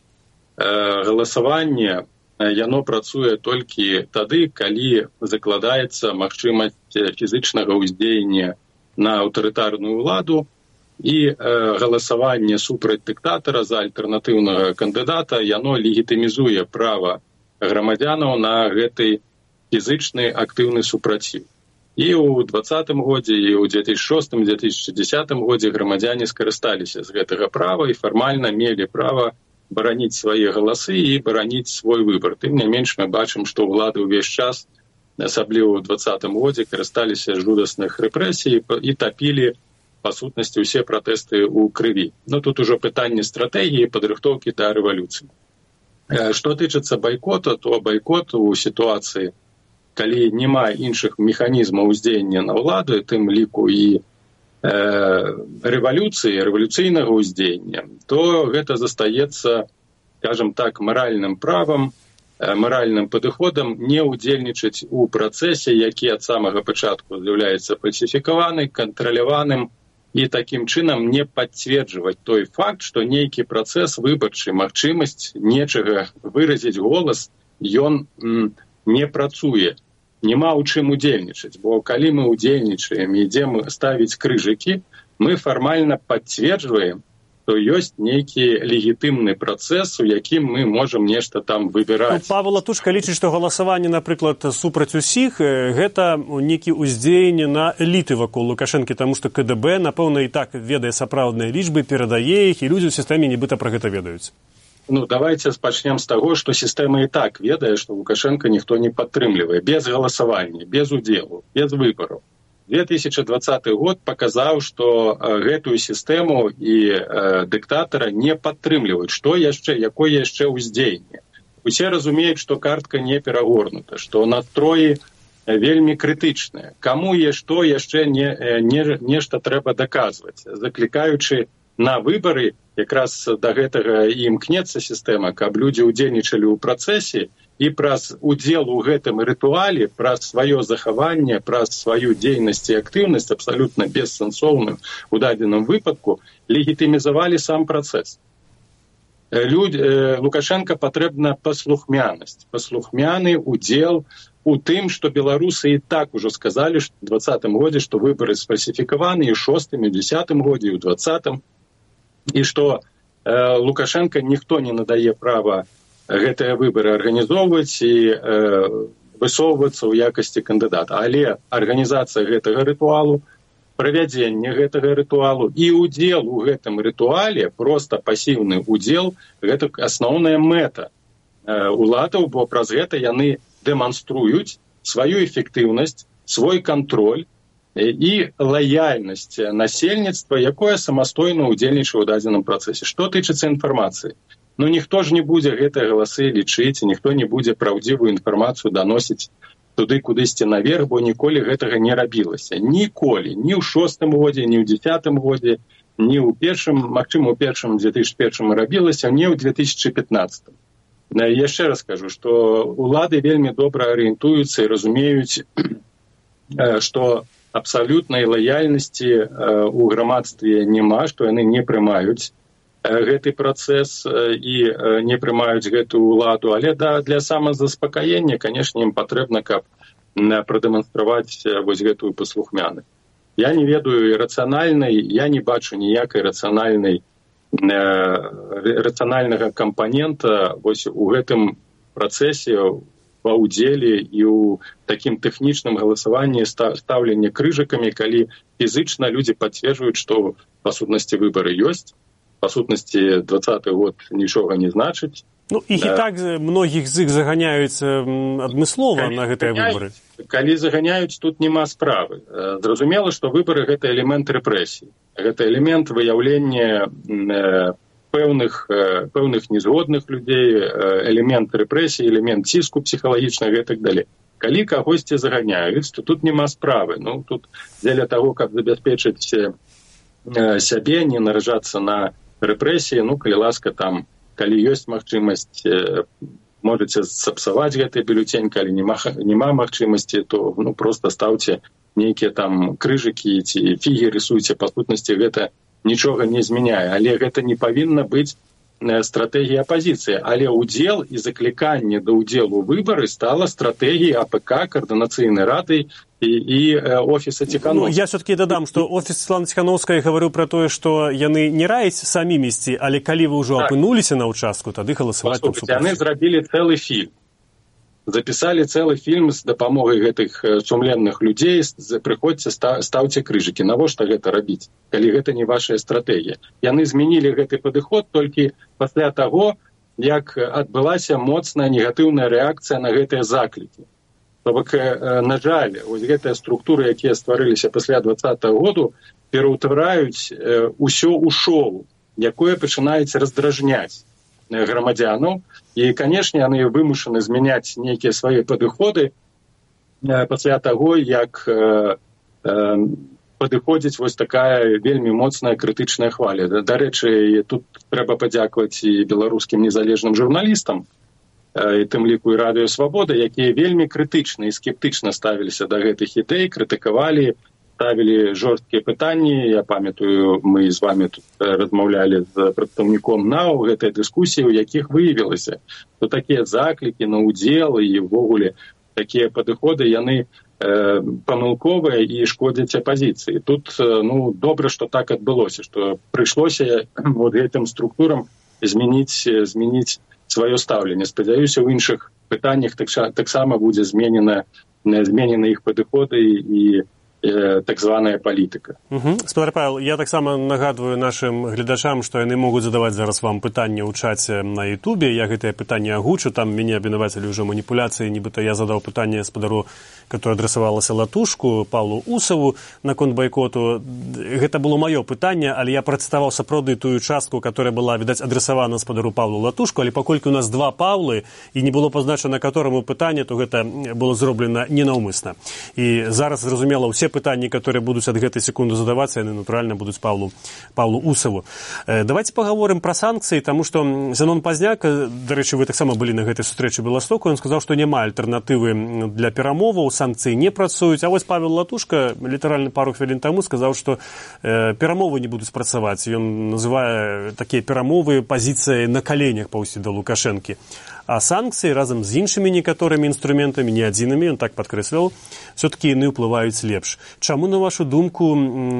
галасаванне, яно працуе толькі тады, калі закладаецца магчымасць фізычнага ўздзеяння на аўтарытарную ўладу, і галасаванне супраць дыктатара за альтэрнатыўнага кандыдата, яно легітымізуе права грамадзянаў на гэты фізычны актыўны супраціў. І ў 2020 годзе, і ў 2006-2010 годзе грамадзяне скарысталіся з гэтага права і фармальна мелі права бараніць свае галасы і бараніць свой выбар. Тым не менш, мы бачым, што ўлады ўвесь час, асабліва ў 2020 годзе, карысталіся жудасных рэпрэсій і тапілі па сутнасці ўсе пратэсты ў крыві. Тут ужо пытанне стратэгіі, падрыхтоўкі да рэвалюцыі. Што тычыцца байкота, то байкот у сітуацыі, калі няма іншых механізмаў уздзеяння на ўладу, тым ліку і рэвалюцыі, рэвалюцыйнага ўздзеяння, то гэта застаецца, скажам так, маральным правам, маральным падыходам не ўдзельнічаць у працэсе, які ад самага пачатку з'яўляецца фальсіфікаваны, кантраляваным, і такім чынам не пацверджваць той факт, што нейкі працэс выбарчы, магчымасць нечага выразіць голас, ён не працуе. Няма ў чым удзельнічаць, бо калі мы удзельнічаем і ідзем ставіць крыжыкі, мы фармальна пацверджваем, што ёсць нейкі легітымны працэс, у якім мы можам нешта там выбіраць. Павел Латушка лічыць, што галасаванне, напрыклад, супраць усіх, гэта нейкі ўздзеянне на эліты вакол Лукашэнкі, таму што КДБ, напэўна, і так ведае сапраўдныя лічбы, перадае іх, і людзі ў сістэме нібыта пра гэта ведаюць. Давайте пачнем з таго, што сістэма і так ведае, што Лукашэнка ніхто не падтрымлівае. Без галасавання, без удзелу, без выбараў. 2020 год паказаў, што гэтую сістэму і дыктатара не падтрымліваюць. Што яшчэ, якое яшчэ ўздзеянне? Усе разумеюць, што картка не перагорнута, што настроі вельмі крытычныя. Каму што яшчэ нешта трэба даказваць, заклікаючы на выбары, якраз да гэтага і імкнецца сістэма, каб людзі ўдзельнічалі ў працэсе, і праз удзел у гэтым рытуале, праз сваё захаванне, праз сваю дзейнасць і актыўнасць, абсалютна бессэнсоўную у дадзеным выпадку, легітымізавалі сам працэс. Лукашэнка патрэбна паслухмянасць, паслухмяны удзел у тым, што беларусы і так ужо сказалі ў 2020 годзе, што выбары сфальсіфікаваны і ў 6-м, і ў 10-м годзе, і ў 20-м, і што Лукашэнка ніхто не надае права гэтыя выбары арганізоўваць і высоўвацца ў якасці кандыдата. Але арганізацыя гэтага рытуалу правядзенне гэтага рытуалу і ўдзел у гэтым рытуале, проста пасіўны ўдзел, гэта асноўная мэта уладаў, бо праз гэта яны дэманструюць сваю эфектыўнасць, свой кантроль і лаяльнасць насельніцтва, якое самастойна ўдзельнічае ў дадзеным працэсе. Што тычыцца інфармацыі? Ну, ніхто ж не будзе гэтыя галасы лічыць, ніхто не будзе праўдзівую інфармацыю даносіць туды кудысьці наверх, бо ніколі гэтага не рабілася. Ніколі. Ні ў 6-м годзе, ні ў 10-м годзе, ні ў першым, магчыма, ў першым 2001 рабілася, ні ў 2015. Яшчэ раз кажу, што улады вельмі добра арыентуюцца і разумеюць, што абсалютнай лаяльнасці ў грамадстве няма, што яны не прымаюць гэты працэс і не прымаюць гэтую ўладу, але для самазаспакаення, канешне, ім патрэбна, каб прадэманстраваць вось гэтую паслухмянасць. Я не ведаю рацыянальнай, я не бачу ніякай рацыянальнага кампанента вось у гэтым працэсе ва ўдзеле і ў такім тэхнічным галасаванні стаўленні крыжыкамі, калі фізычна людзі пацверджваюць, што па сутнасці выбары ёсць, па сутнасці 20-й год нічога не значыць. Ну, і так многіх з іх заганяюць адмыслова на гэтыя выбары. Калі заганяюць, тут няма справы. Зразумела, што выбары – гэта элемент рэпрэсій. Гэта элемент выяўлення пэўных незгодных людзей, элемент рэпрэсій, элемент ціску псіхалагічнага і так далей. Калі кагосьці заганяюць, то тут няма справы. Ну, тут дзеля таго, каб забяспечыць сябе, не наражацца на рэпрэсіі, ну, калі ласка, там, калі ёсць магчымасць, можаце сапсаваць гэты бюлетень, калі няма магчымасці, то, ну, проста стаўце нейкія там крыжыкі ці фігі рысуйце, па сутнасці гэта нічога не змяняе, але гэта не павінна быць стратэгія апазіцыі, але ўдзел і закліканне да ўдзелу выбары стала стратэгіяй АПК, Координацыйнай рады і офіса Ціхановскай. Ну, я все-таки дадам, што офіс Святланы Ціхановскай гаварыў пра тое, што яны не раяць самі ісці, але калі вы ўжо апынуліся на ўчастку, тады галасаваць там супраць. Яны зрабілі цэлы фільм. Запісалі цэлы фільм з дапамогай гэтых сумленных людзей, прыходзьце, стаўце крыжыкі. Навошта гэта рабіць, калі гэта не вашая стратэгія? Яны змянілі гэты падыход толькі пасля таго, як адбылася моцная негатыўная рэакцыя на гэтыя заклікі. То бок, на жаль, вось гэтыя структуры, якія стварыліся пасля 20-го году, пераўтвараюць усё ў шоу, якое пачынаюць раздражняць грамадзянаў. І, канешне, яны вымушаны змяняць нейкія свае падыходы пасля таго, як падыходзіць вось такая вельмі моцная крытычная хваля. Дарэчы, тут трэба падзякаваць і беларускім незалежным журналістам, і тым ліку і Радыё Свабода, якія вельмі крытычна і скептычна ставіліся да гэтых ідэй, крытыкавалі, ставілі жорсткія пытанні. Я памятаю, мы з вами тут размаўлялі з прадстаўніком НАУ гэтай дыскусіі, у якіх выявілася, што такія заклікі на ўдзел і ўвогуле такія падыходы, яны памылковыя і шкодзяць апазіцыі. Тут, ну, добра, што так адбылося, што прыйшлося вот гэтым структурам змяніць сваё стаўленне. Спадзяюся, у іншых пытаннях таксама будзе зменена іх падыходы і так званая палітыка. Спадар Павел, я таксама нагадваю нашым гледачам, што яны могуць задаваць зараз вам пытанне ў чаце на Ютубе. Я гэтае пытанне агучу, там мяне абвінавацілі ўжо маніпуляцыі, нібыта я задаў пытанне спадару, которое адрасавалася Латушку, Павлу Усаву наконт байкоту. Гэта было маё пытанне, але я працытаваў сапраўды тую частку, которая была, відаць, адрасавана спадару Павлу Латушку, але паколькі у нас два Павлы і не было пазначана которому пытанне, то гэта было зроблена ненаўмысна. І зараз, зразумела, усе пытанні, которые будуць ад гэтай секунды задавацца, яны, натуральна, будуць Павлу Усаву. Давайте паговорым пра санкцыі, таму што Зенон Пазняк, дарэчы, вы таксама былі на гэтай сустрэчы Беластоку, ён сказаў, што няма альтэрнатывы для перамоваў, санкцыі не працуюць. А вось Павел Латушка літаральна пару хвілін таму сказаў, што перамовы не будуць працаваць. Ён называе такія перамовы пазіцыяй на каленях паўсці да Лукашэнкі. А санкцыі разам з іншымі некаторымі інструментамі, не адзінымі, ён так падкрэсліваў, все-таки яны ўплываюць лепш. Чаму, на вашу думку,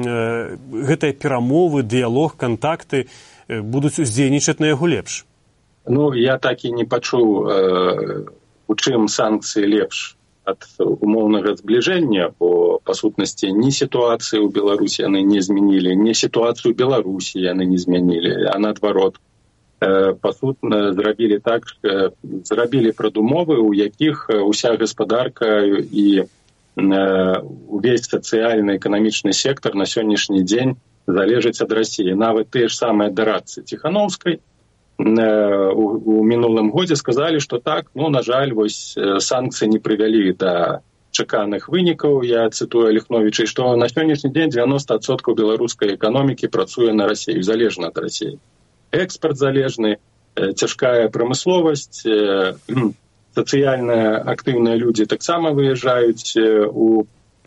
гэтыя перамовы, дыялог, кантакты будуць уздзейнічаць на яго лепш? Ну, я так і не пачуў, у чым санкцыі лепш ад умоўнага збліжэння, бо па сутнасці, ні сітуацыю ў Беларусі яны не змянілі, ні сітуацыю Беларусі яны не змянілі, а наадварот. Па сутна зрабілі так, зрабілі прадумовы, у якіх уся гаспадарка і увесь сацыяльны эканамічны сектар на сённяшні дзень залежыць ад Расіі. Нават тыя ж самыя дарадцы Ціханаўскай у мінулым годзе сказалі, што так, на жаль, вось санкцыі не прывялі да чаканых вынікаў, я цытую Ліхновіча, што на сённяшні дзень 90% беларускай эканомікі працуе на Расію, залежна ад Расіі. Экспарт залежны, цяжкая прамысловасць, сацыяльна актыўныя людзі таксама выязджаюць у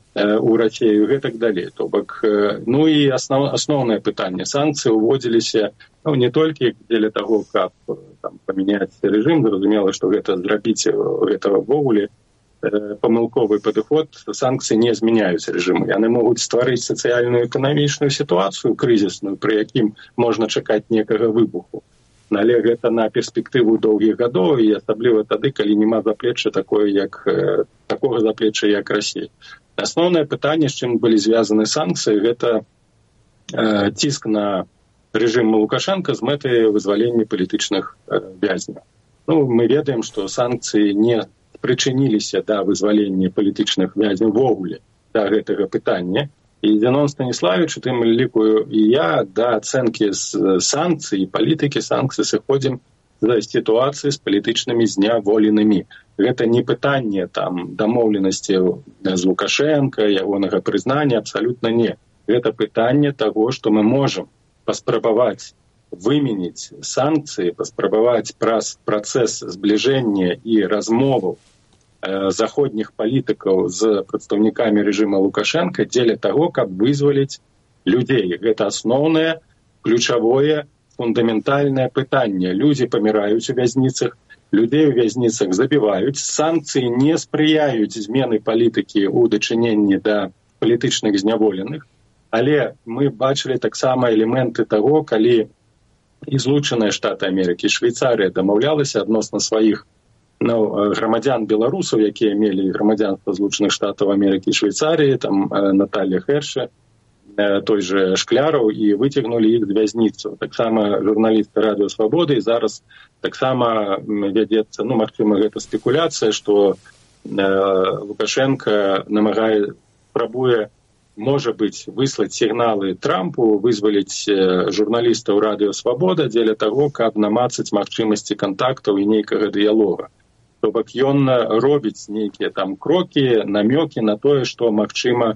Расію, гэтак далей. То бок, і асноўнае пытанне. Санкцыі ўводзіліся не толькі дзеля таго, каб памяняць рэжым, зразумела, што гэта зрабіць гэта ўвогуле памылковы падыход, санкцыі не змяняюць рэжымы. Яны могуць стварыць сацыяльную эканамічную сітуацыю крызісную, пры якім можна чакаць некага выбуху. Але гэта на перспектыву доўгіх гадоў, і асабліва тады, калі няма заплечча такога заплечча, як Расія. Асноўнае пытанне, з чым былі звязаны санкцыі, гэта ціск на рэжым Лукашенка з мэтай вызвалення палітычных вязняў. Мы ведаем, што санкцыі не прычыніліся да вызвалення палітычных вязняў вогуле да гэтага пытання. І Зенон Станіславіч, у тым ліку і я, да ацэнкі санкцый і палітыкі санкцый сыходзім з сітуацыі з палітычнымі зняволенымі. Гэта не пытанне дамоўленасці з Лукашенка, ягонага прызнання, абсалютна не. Гэта пытанне таго, што мы можам паспрабаваць выменіць санкцыі, паспрабаваць праз працэс збліжэння і размоваў заходніх палітыкаў з прадстаўнікамі рэжыма Лукашенка дзеля таго, каб вызваліць людзей. Гэта асноўнае, ключавое, фундаментальнае пытанне. Людзі паміраюць у вязніцах, людзей у вязніцах забіваюць, санкцыі не спрыяюць змены палітыкі ў дачыненні да палітычных зняволеных, але мы бачылі таксама элементы таго, калі і Злучаныя Штаты Амерыкі, Швейцарыя дамаўлялася адносна сваіх грамадзян беларусаў, якія мелі грамадзянства Злучаных Штатаў Амерыкі і Швейцарыі, Наталья Херша, той же Шкляраў, і выцягнулі іх з вязніцаў. Таксама журналісты Радыё Свабоды, і зараз таксама вядзецца, магчыма, гэта спекуляцыя, што Лукашенко спрабуе, можа быць, выслаць сігналы Трампу, вызваліць журналістаў Радыё Свабода дзеля таго, каб намацаць магчымасці кантактаў і нейкага дыялога. То бок ён робіць нейкія крокі, намёкі на тое, што магчыма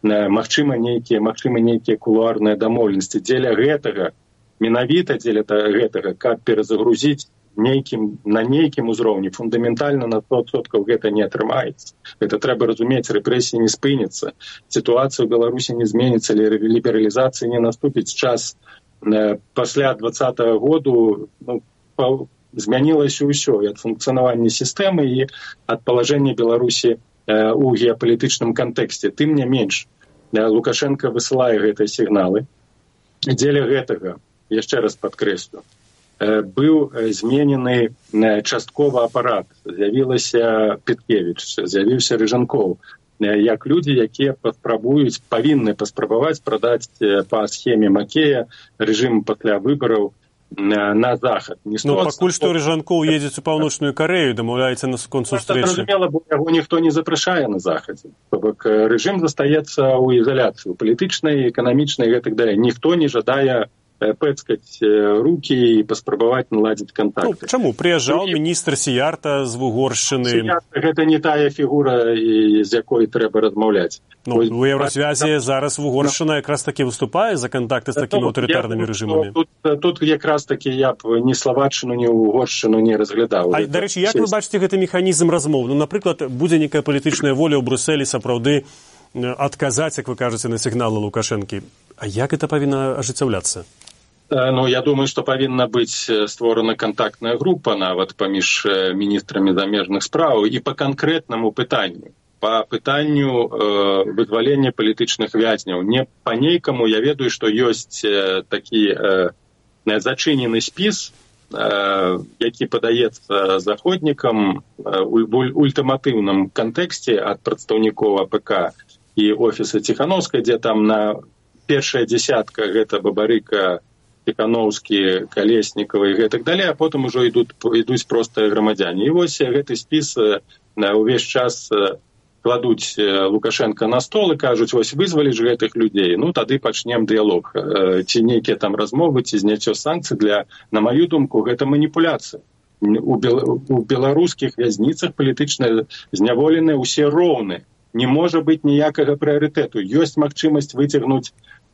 нейкія кулуарныя дамоўленасці. Дзеля гэтага, менавіта дзеля гэтага, каб перазагрузіць на нейкім узроўні, фундаментальна на 100% гэта не атрымаецца. Гэта трэба разумець, рэпрэсіі не спыняцца, сітуацыя ў Беларусі не зменіцца, лібералізацыі не наступіць. Час пасля 2020 году змянілася ўсё, і ад функцыянавання сістэмы, і ад палажэння Беларусі у геапалітычным кантэксце. Тым не менш, Лукашенко высылае гэтыя сігналы. Дзеля гэтага, яшчэ раз падкрэслю, быў зменены часткова апарат. З'явілася Петкевіч, з'явіўся Рыжанкоў, як людзі, якія павінны паспрабаваць прадаць па схеме Макея рэжым пасля выбараў на захад. Пакуль што Рыжанкоў едзець у Паўночную Карэю, дамаўляецца на сконцу сустрэчы. Зразумела, бо яго ніхто не запрашае на захадзе. То бок рэжым застаецца ў ізаляцыі, палітычнай, эканамічнай і гэтак далей. Ніхто не жадае пэцкаць рукі і паспрабаваць наладзіць кантакты. Чаму? Прыязджаў міністр Сіярта з Угоршчыны. Сіярта гэта не тая фігура, з якой трэба размаўляць. У Еўрасвязе зараз Угоршчына якраз такі выступае за кантакты з такімі аўтарытарнымі рэжымамі. Тут якраз такі я б ні Славаччыну, ні Угоршчыну не разглядаў. Дарэчы, як вы бачыце гэты механізм размоў? Напрыклад, будзе нейкая палітычная воля ў Брусэлі сапраўды адказаць, як вы кажаце, на сігналы Лукашэнкі. А як гэта павінна ажыццяўляцца? Я думаю, што павінна быць створана кантактная група нават паміж міністрамі замежных спраў і па канкрэтнаму пытанню. Па пытанню вызвалення палітычных вязняў. Не па нейкаму, я ведаю, што ёсць такі зачынены спіс, які падаецца заходнікам у ультыматыўным кантэксце ад прадстаўнікоў АПК. і офіса Ціхановскай, дзе там на першая дзясятка гэта Бабарыка, Тихановский, Колесникова и так далее, а потом уже идут просто громадяне. И вось гэты спіс увесь час кладуць Лукашенко на стол и кажуць, вось вызвалі ж гэтых людей, ну тады пачнем дыялог. Ці нейкія там размовы, ці зняццё санкцый на мою думку, гэта маніпуляцыя. У беларускіх вязніцах палітычна зняволеныя усе роўны. Не можа быць ніякага прыярытэту. Ёсць магчымасць выцягнуць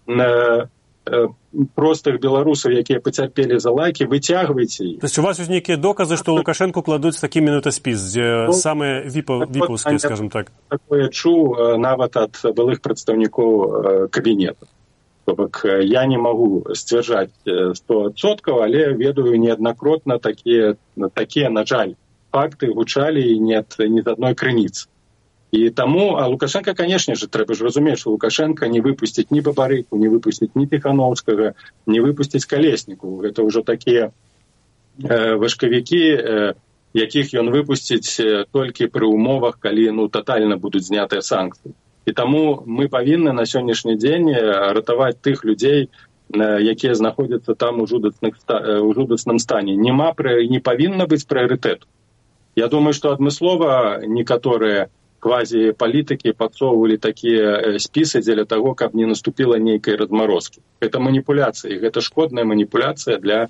простых беларусаў, якія пацярпелі за лайкі, выцягвайце іх. То есть у вас ёсць нейкія доказы, што Лукашенко кладуць такі менавіта спіс, дзе самыя віпаўскія, скажем так. Такое чуў нават ад былых прадстаўнікоў кабінета. То бок я не магу сцвярджаць 100%, але ведаю неаднакротна такія, на жаль, факты гучалі і не з адной крыніцы. І таму, а Лукашенко, конечно же, трэба ж разумець, што Лукашенко не выпусціць ні Бабарыку, не выпусціць ні Тихановскага, не выпусціць Колесніку. Гэта ўжо такія важкавікі, якіх ён выпусціць толькі пры умовах, калі татальна будуць знятыя санкцыі. І таму мы павінны на сённяшні дзень ратаваць тых людзей, якія знаходзяцца там у жудасным стане. Не павінна быць прыярытэту. Я думаю, што адмыслова некаторыя квазі-палітыкі падсоўвалі такія спісы дзеля таго, каб не наступіла нейкай размарозкі. Гэта маніпуляцыя, гэта шкодная маніпуляцыя для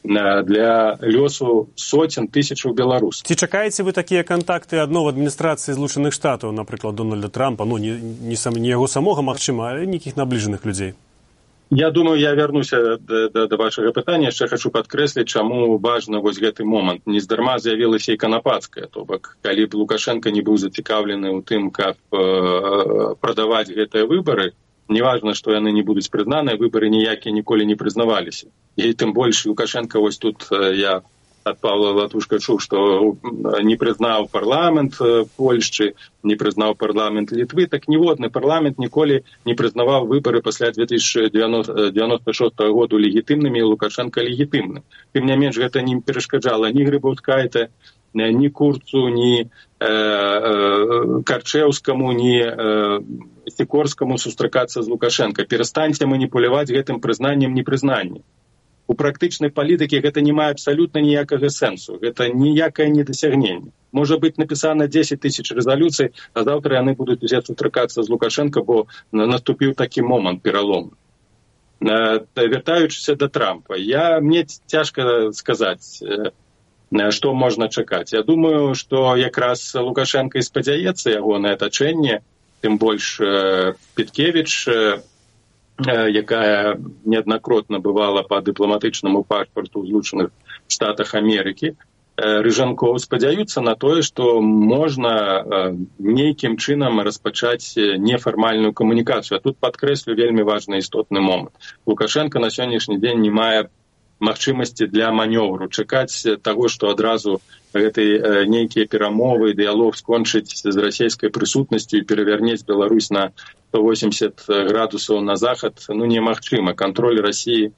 лёсу соцень тысячаў беларусаў. Ці чакаеце вы такія кантакты адно ў адміністрацыі Злучаных Штатаў, напрыклад, Дональда Трампа, не яго самога, магчыма, але нейкіх набліжаных людзей? Я думаю, я вярнуся да вашага пытання, яшчэ хачу падкрэсліць, чаму важна вось гэты момант. Нездарма з'явілася і Канапацкая, то бок, калі б Лукашенко не быў зацікаўлены ў тым, каб прадаваць гэтыя выбары, неважна, што яны не будуць прызнаныя, выбары ніякія ніколі не прызнаваліся. І тым больш Лукашенко, вось тут я ад Павла Латушка чуў, што не прызнаў парламент Польшчы, не прызнаў парламент Літвы, так ніводны парламент ніколі не прызнаваў выбары пасля 1996 году легітымнымі, і Лукашенко легітымным. Тым не менш, гэта не перашкаджала ні Грыбаўскайте, ні Курцу, ні Карчэўскаму, ні Сікорскаму сустракацца з Лукашенко. Перастаньце маніпуляваць гэтым прызнаннем непрызнання. У практычнай палітыкі гэта не мае абсалютна ніякага сэнсу. Гэта ніякае недасягненне. Можа быць напісана 10 тысяч рэзалюцый, а заўтра яны будуць узяць сустракацца з Лукашенко, бо наступіў такі момант пералому. Вяртаючыся да Трампа, мне цяжка сказаць, што можна чакаць. Я думаю, што якраз Лукашенко і спадзяецца ягонае атачэнне, тым больш Петкевіч, якая неаднакротна бывала па дыпламатычнаму пашпарту ў Злучаных Штатах Амерыкі, Рыжанкоў спадзяюцца на тое, што можна нейкім чынам распачаць нефармальную камунікацыю. А тут падкрэслю вельмі важны істотны момант. Лукашенко на сённяшні дзень не мае магчымасці для манёвру, чакаць таго, што адразу нейкія перамовы, дыялог скончыць з расійскай прысутнасцю і перавярнець Беларусь на 180 градусаў на захад, немагчыма. Кантроль Расіі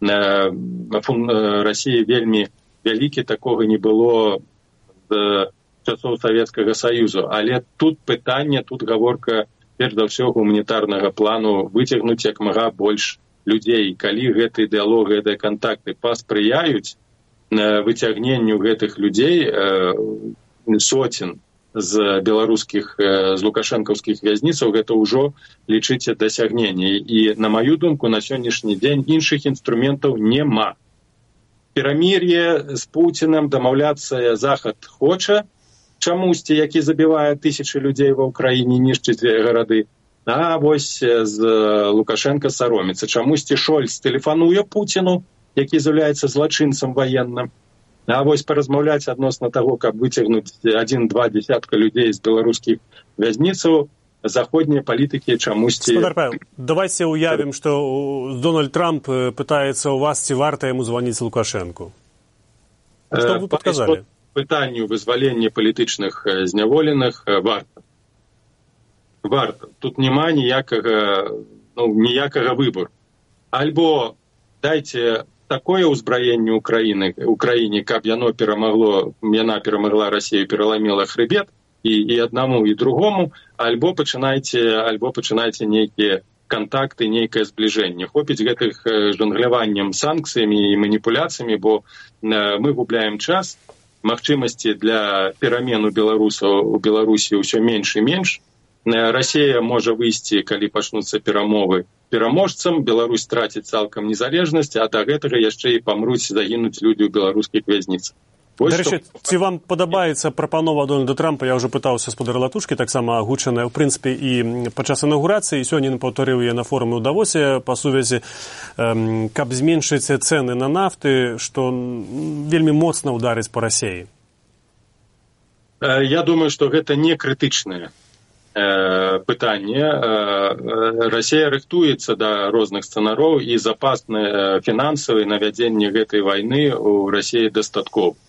вельмі вялікі, такога не было з часоў Савецкага Саюзу. Але тут пытанне, тут гаворка, перш за ўсё, гуманітарнага плану выцягнуць як мага больш людзей. Калі гэты дыялог, гэтыя кантакты паспрыяюць выцягненню гэтых людзей, соцень з беларускіх, з лукашэнкаўскіх вязніцаў, гэта ўжо, лічыце, дасягненне. І, на маю думку, на сённяшні дзень іншых інструментаў няма. Перамір'е з Пуцінам, дамаўляцца Захад хоча, чамусьці, які забівае тысячы людзей ва ўкраіне, нішчыць гарады. А вось з Лукашенко сароміцца. Чамусьці Шольц тэлефануе Пуціну, які з'яўляецца злачынцам ваенным. А вось паразмаўляць адносна таго, каб выцягнуць 1-2 десятка людзей з беларускіх вязніцаў, заходнія палітыкі чамусьці... Гаспадар Павел, давайте уявім, што Дональд Трамп пытаецца у вас, ці варта яму званіць Лукашенку. Што вы падказалі? Пытанню вызвалення палітычных зняволеных варта. Варта. Тут няма ніякага выбору. Альбо дайце такое ўзбраенне Украіне, каб яна перамагла Расію, пераламіла хрыбет, і аднаму, і другому, альбо пачынайце нейкія контакты, нейкае збліжэнне. Хопіць гэтых жонгляваннем санкцыямі і маніпуляцыямі, бо мы губляем час, магчымасці для перамен у Беларусі ўсё менш і менш. Расія можа выйсці, калі пачнуцца перамовы, пераможцам, Беларусь траціць цалкам незалежнасць, а да гэтага яшчэ і памруць, загінуць людзі ў беларускіх вязніцах. Дарэчы, ці вам падабаецца прапанова Дональда Трампа? Я ўжо пытаўся спадара Латушкі, таксама агучаная, ў прынцыпе, і падчас інаўгурацыі, і сёння паўтарыў я на форуме ў Давосе па сувязі, каб зменшыць цэны на нафты, што вельмі моцна ўдарыць па Расіі. Я думаю, што гэта не крытычнае пытанне. Расія рыхтуецца да розных сцэнароў, і запасны фінансавы на вядзенне гэтай вайны ў Расіі дастаткова.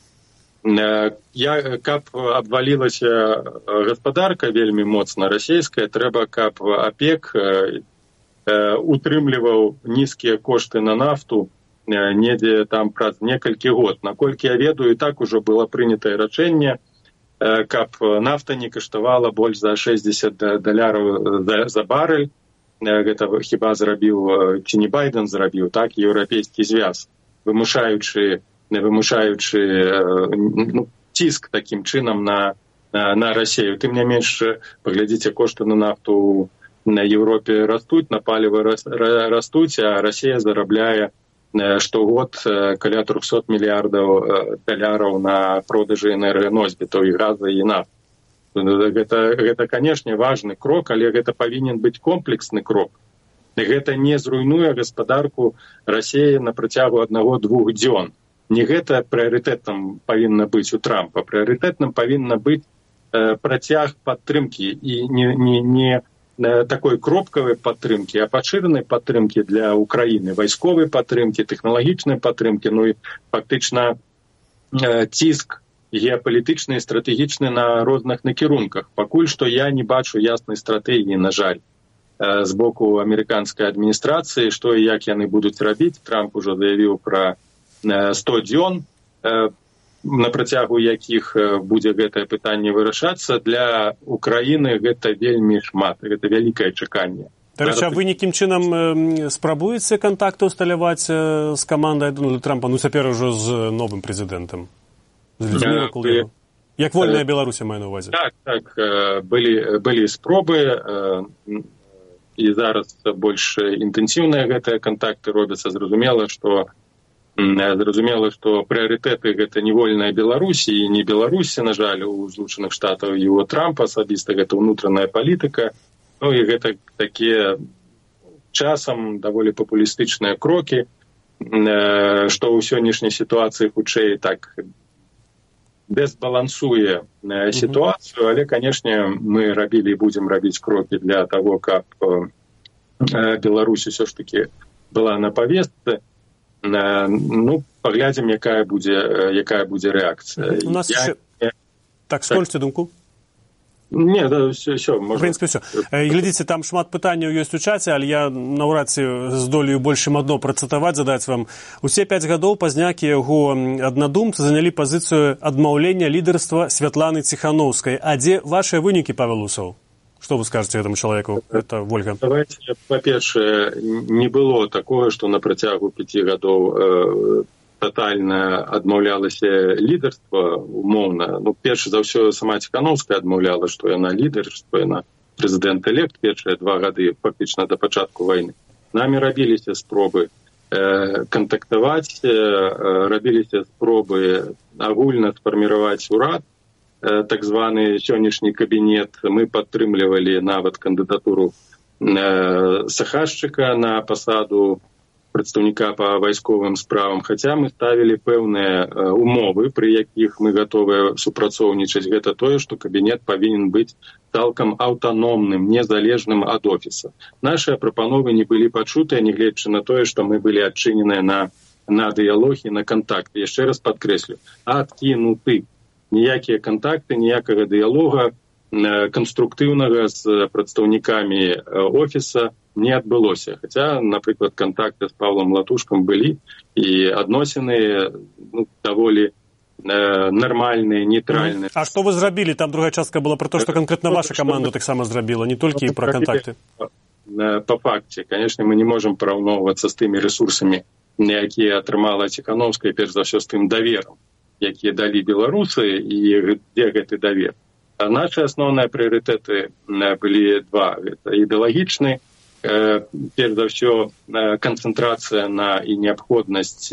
Каб абвалілася гаспадарка вельмі моцна расійская, трэба, каб АПЕК утрымліваў нізкія кошты на нафту недзе там праз некалькі год. Наколькі я ведаю, і так ужо было прынятае рашэнне, каб нафта не каштавала больш за $60 за барэль. Гэта хіба зрабіў, ці не Байден зрабіў, так, Еўрапейскі звяз, вымушаючы ціск такім чынам на Расію. Тым не менш, паглядзіце, кошты на нафту на Еўропе растуць, на паліва растуць, а Расія зарабляе штогод каля $300 мільярдаў на продажы энерганосьбітаў і газа і нафты. Гэта, канешне, важны крок, але гэта павінен быць комплексны крок. Гэта не зруйнуе гаспадарку Расіі на працягу 1-2 дзён. Не гэта прыярытэтам павінна быць у Трампа. Прыярытэтам павінна быць працяг падтрымкі, і не такой кропкавай падтрымкі, а пашыранай падтрымкі для Украіны, вайсковай падтрымкі, тэхналагічнай падтрымкі, ну і фактычна ціск геапалітычны і стратэгічны на розных накірунках. Пакуль што я не бачу яснай стратэгіі, на жаль, з боку амерыканскай адміністрацыі, што і як яны будуць рабіць. Трамп ужо заявіў пра 100 дзён, на працягу якіх будзе гэтае пытанне вырашацца. Для Украіны гэта вельмі шмат, гэта вялікае чаканне. Дарэчы, а вы нейкім чынам спрабуеце кантакты ўсталяваць з камандай Дональда Трампа, ну цяпер ужо з новым прэзідэнтам? З людзьмі вакол яго? Як вольная Беларусь, маю на ўвазе? Так, былі спробы, і зараз больш інтэнсіўныя гэтыя кантакты робяцца. Зразумела, што прыярытэты гэта не вольная Беларусь і не Беларусі, на жаль, у Злучаных Штатаў і у Трампа асабіста гэта ўнутраная палітыка. Ну і гэта такія часам даволі папулістычныя крокі, што ў сённяшняй сітуацыі хутчэй так дэзбалансуе сітуацыю, але, канешне, мы рабілі і будзем рабіць крокі для таго, каб Беларусь усё ж такі была на павестцы. Ну, паглядзім, якая будзе рэакцыя. У нас яшчэ... Так, скончыце думку? Не, да, все, можна. В прынцыпе, все. Глядзіце, там шмат пытанняў ёсць у чаце, але я наўрад ці здолею больш чым адно працытаваць, задаць вам. Усе 5 гадоў пазнякі яго аднадумцы занялі пазіцыю адмаўлення лідарства Святланы Ціханаўскай. А дзе вашыя вынікі, Павел Усоў? Что вы скажете этому человеку? Это Вольга. Давайте, по-перше, не было такого, что на працягу 5 гадоў тотальна адмаўлялася лідарства умоўна. Ну, перш за ўсё, сама Ціханаўская адмаўляла, што яна лідар, што яна прэзідэнт-элект першыя 2 гады, фактычна да пачатку вайны. Намі рабіліся спробы кантактаваць, рабіліся спробы агульна сфарміраваць урад, так званы сённяшні кабінет. Мы падтрымлівалі нават кандыдатуру Сахашчыка на пасаду прадстаўніка па вайсковым справам, хаця мы ставілі пэўныя умовы, пры якіх мы гатовыя супрацоўнічаць. Гэта тое, што кабінет павінен быць цалкам аўтаномным, незалежным ад офіса. Нашыя прапановы не былі пачутыя, нягледзячы на тое, што мы былі адчыненыя на дыялог і на кантакт. Яшчэ раз падкрэслю, адкінуты. Ніякія кантакты, ніякага дыялога канструктыўнага з прадстаўнікамі офіса не адбылося. Хаця, напрыклад, кантакты з Павлам Латушкам былі, і адносіны даволі нармальныя, нейтральныя. А што вы зрабілі? Там другая частка была про то, што канкрэтна ваша каманда таксама зрабіла, не толькі і пра кантакты. По факце, конечно, мы не можем параўноўвацца з тымі ресурсамі, якія атрымала Ціхановская, перш за ўсё з тым даверам, якія далі беларусы, і дзе гэты давер. Наши основные приоритеты были два. Это ідэалагічны, перш за ўсё канцэнтрацыя на і неабходнасць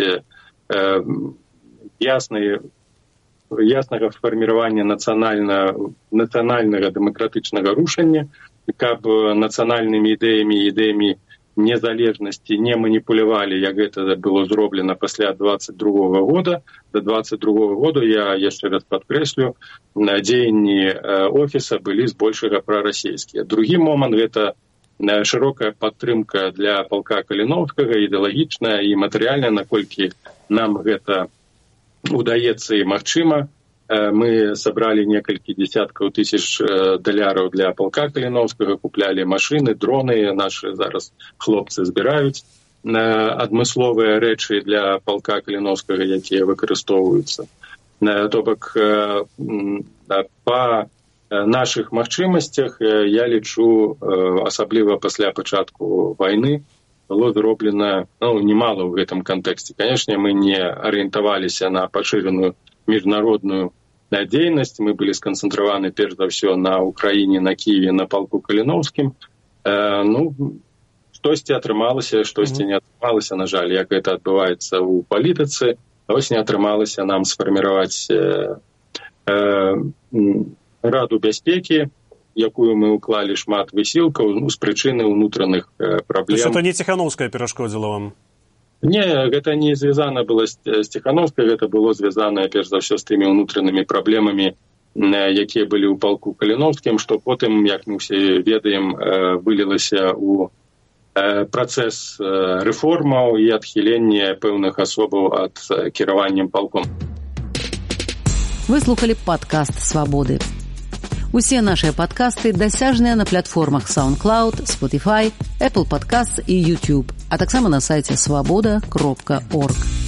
яснага фарміравання нацыянальнага дэмакратычнага рушэння, каб нацыянальнымі ідэямі незалежнасці не маніпулявалі, як гэта было зроблена пасля 22-го года. До 22-го года, я яшчэ раз падкрэслю, дзеянні офіса былі збольшага прарасійскія. Другі момант – гэта шырокая падтрымка для палка Каліноўскага, ідэалагічная і матэрыяльная, наколькі нам гэта удаецца і магчыма. Мы сабралі некалькі десяткаў тысяч даляраў для палка Каліноўскага, куплялі машыны, дроны, наши зараз хлопцы збіраюць адмысловыя рэчы для палка Каліноўскага, якія выкарыстоўваюцца. То бок, па нашых магчымасцях, я лічу, асабліва пасля пачатку вайны, было зроблена, немало в гэтым кантэксце. Конечно, мы не арыентаваліся на пашыреную міжнародную дзейнасць. Мы былі сканцэнтраваны перш за ўсё на Украіне, на Кіеве, на палку Каліноўскім. Штосьці атрымалася, штосьці не атрымалася, на жаль, як гэта адбываецца ў палітыцы. Вось не атрымалася нам сфарміраваць Раду бяспекі, якую мы уклалі шмат высілкаў з прычыны ўнутраных праблем. То есть это не Ціхановская перашкодзіла вам? Не, гэта не звязана было з Ціхановскай, гэта было звязана, перш за ўсё, з тымі ўнутранымі праблемамі, якія былі ў палку Каліноўскім, што потым, як мы ўсе ведаем, вылілася ў працэс рэформаў і адхілення пэўных асобаў ад кіраваннем палком. Вы слухали падкаст «Свабоды». Усе нашыя падкасты дасяжныя на платформах SoundCloud, Spotify, Apple Podcasts і YouTube, а таксама на сайце swaboda.org.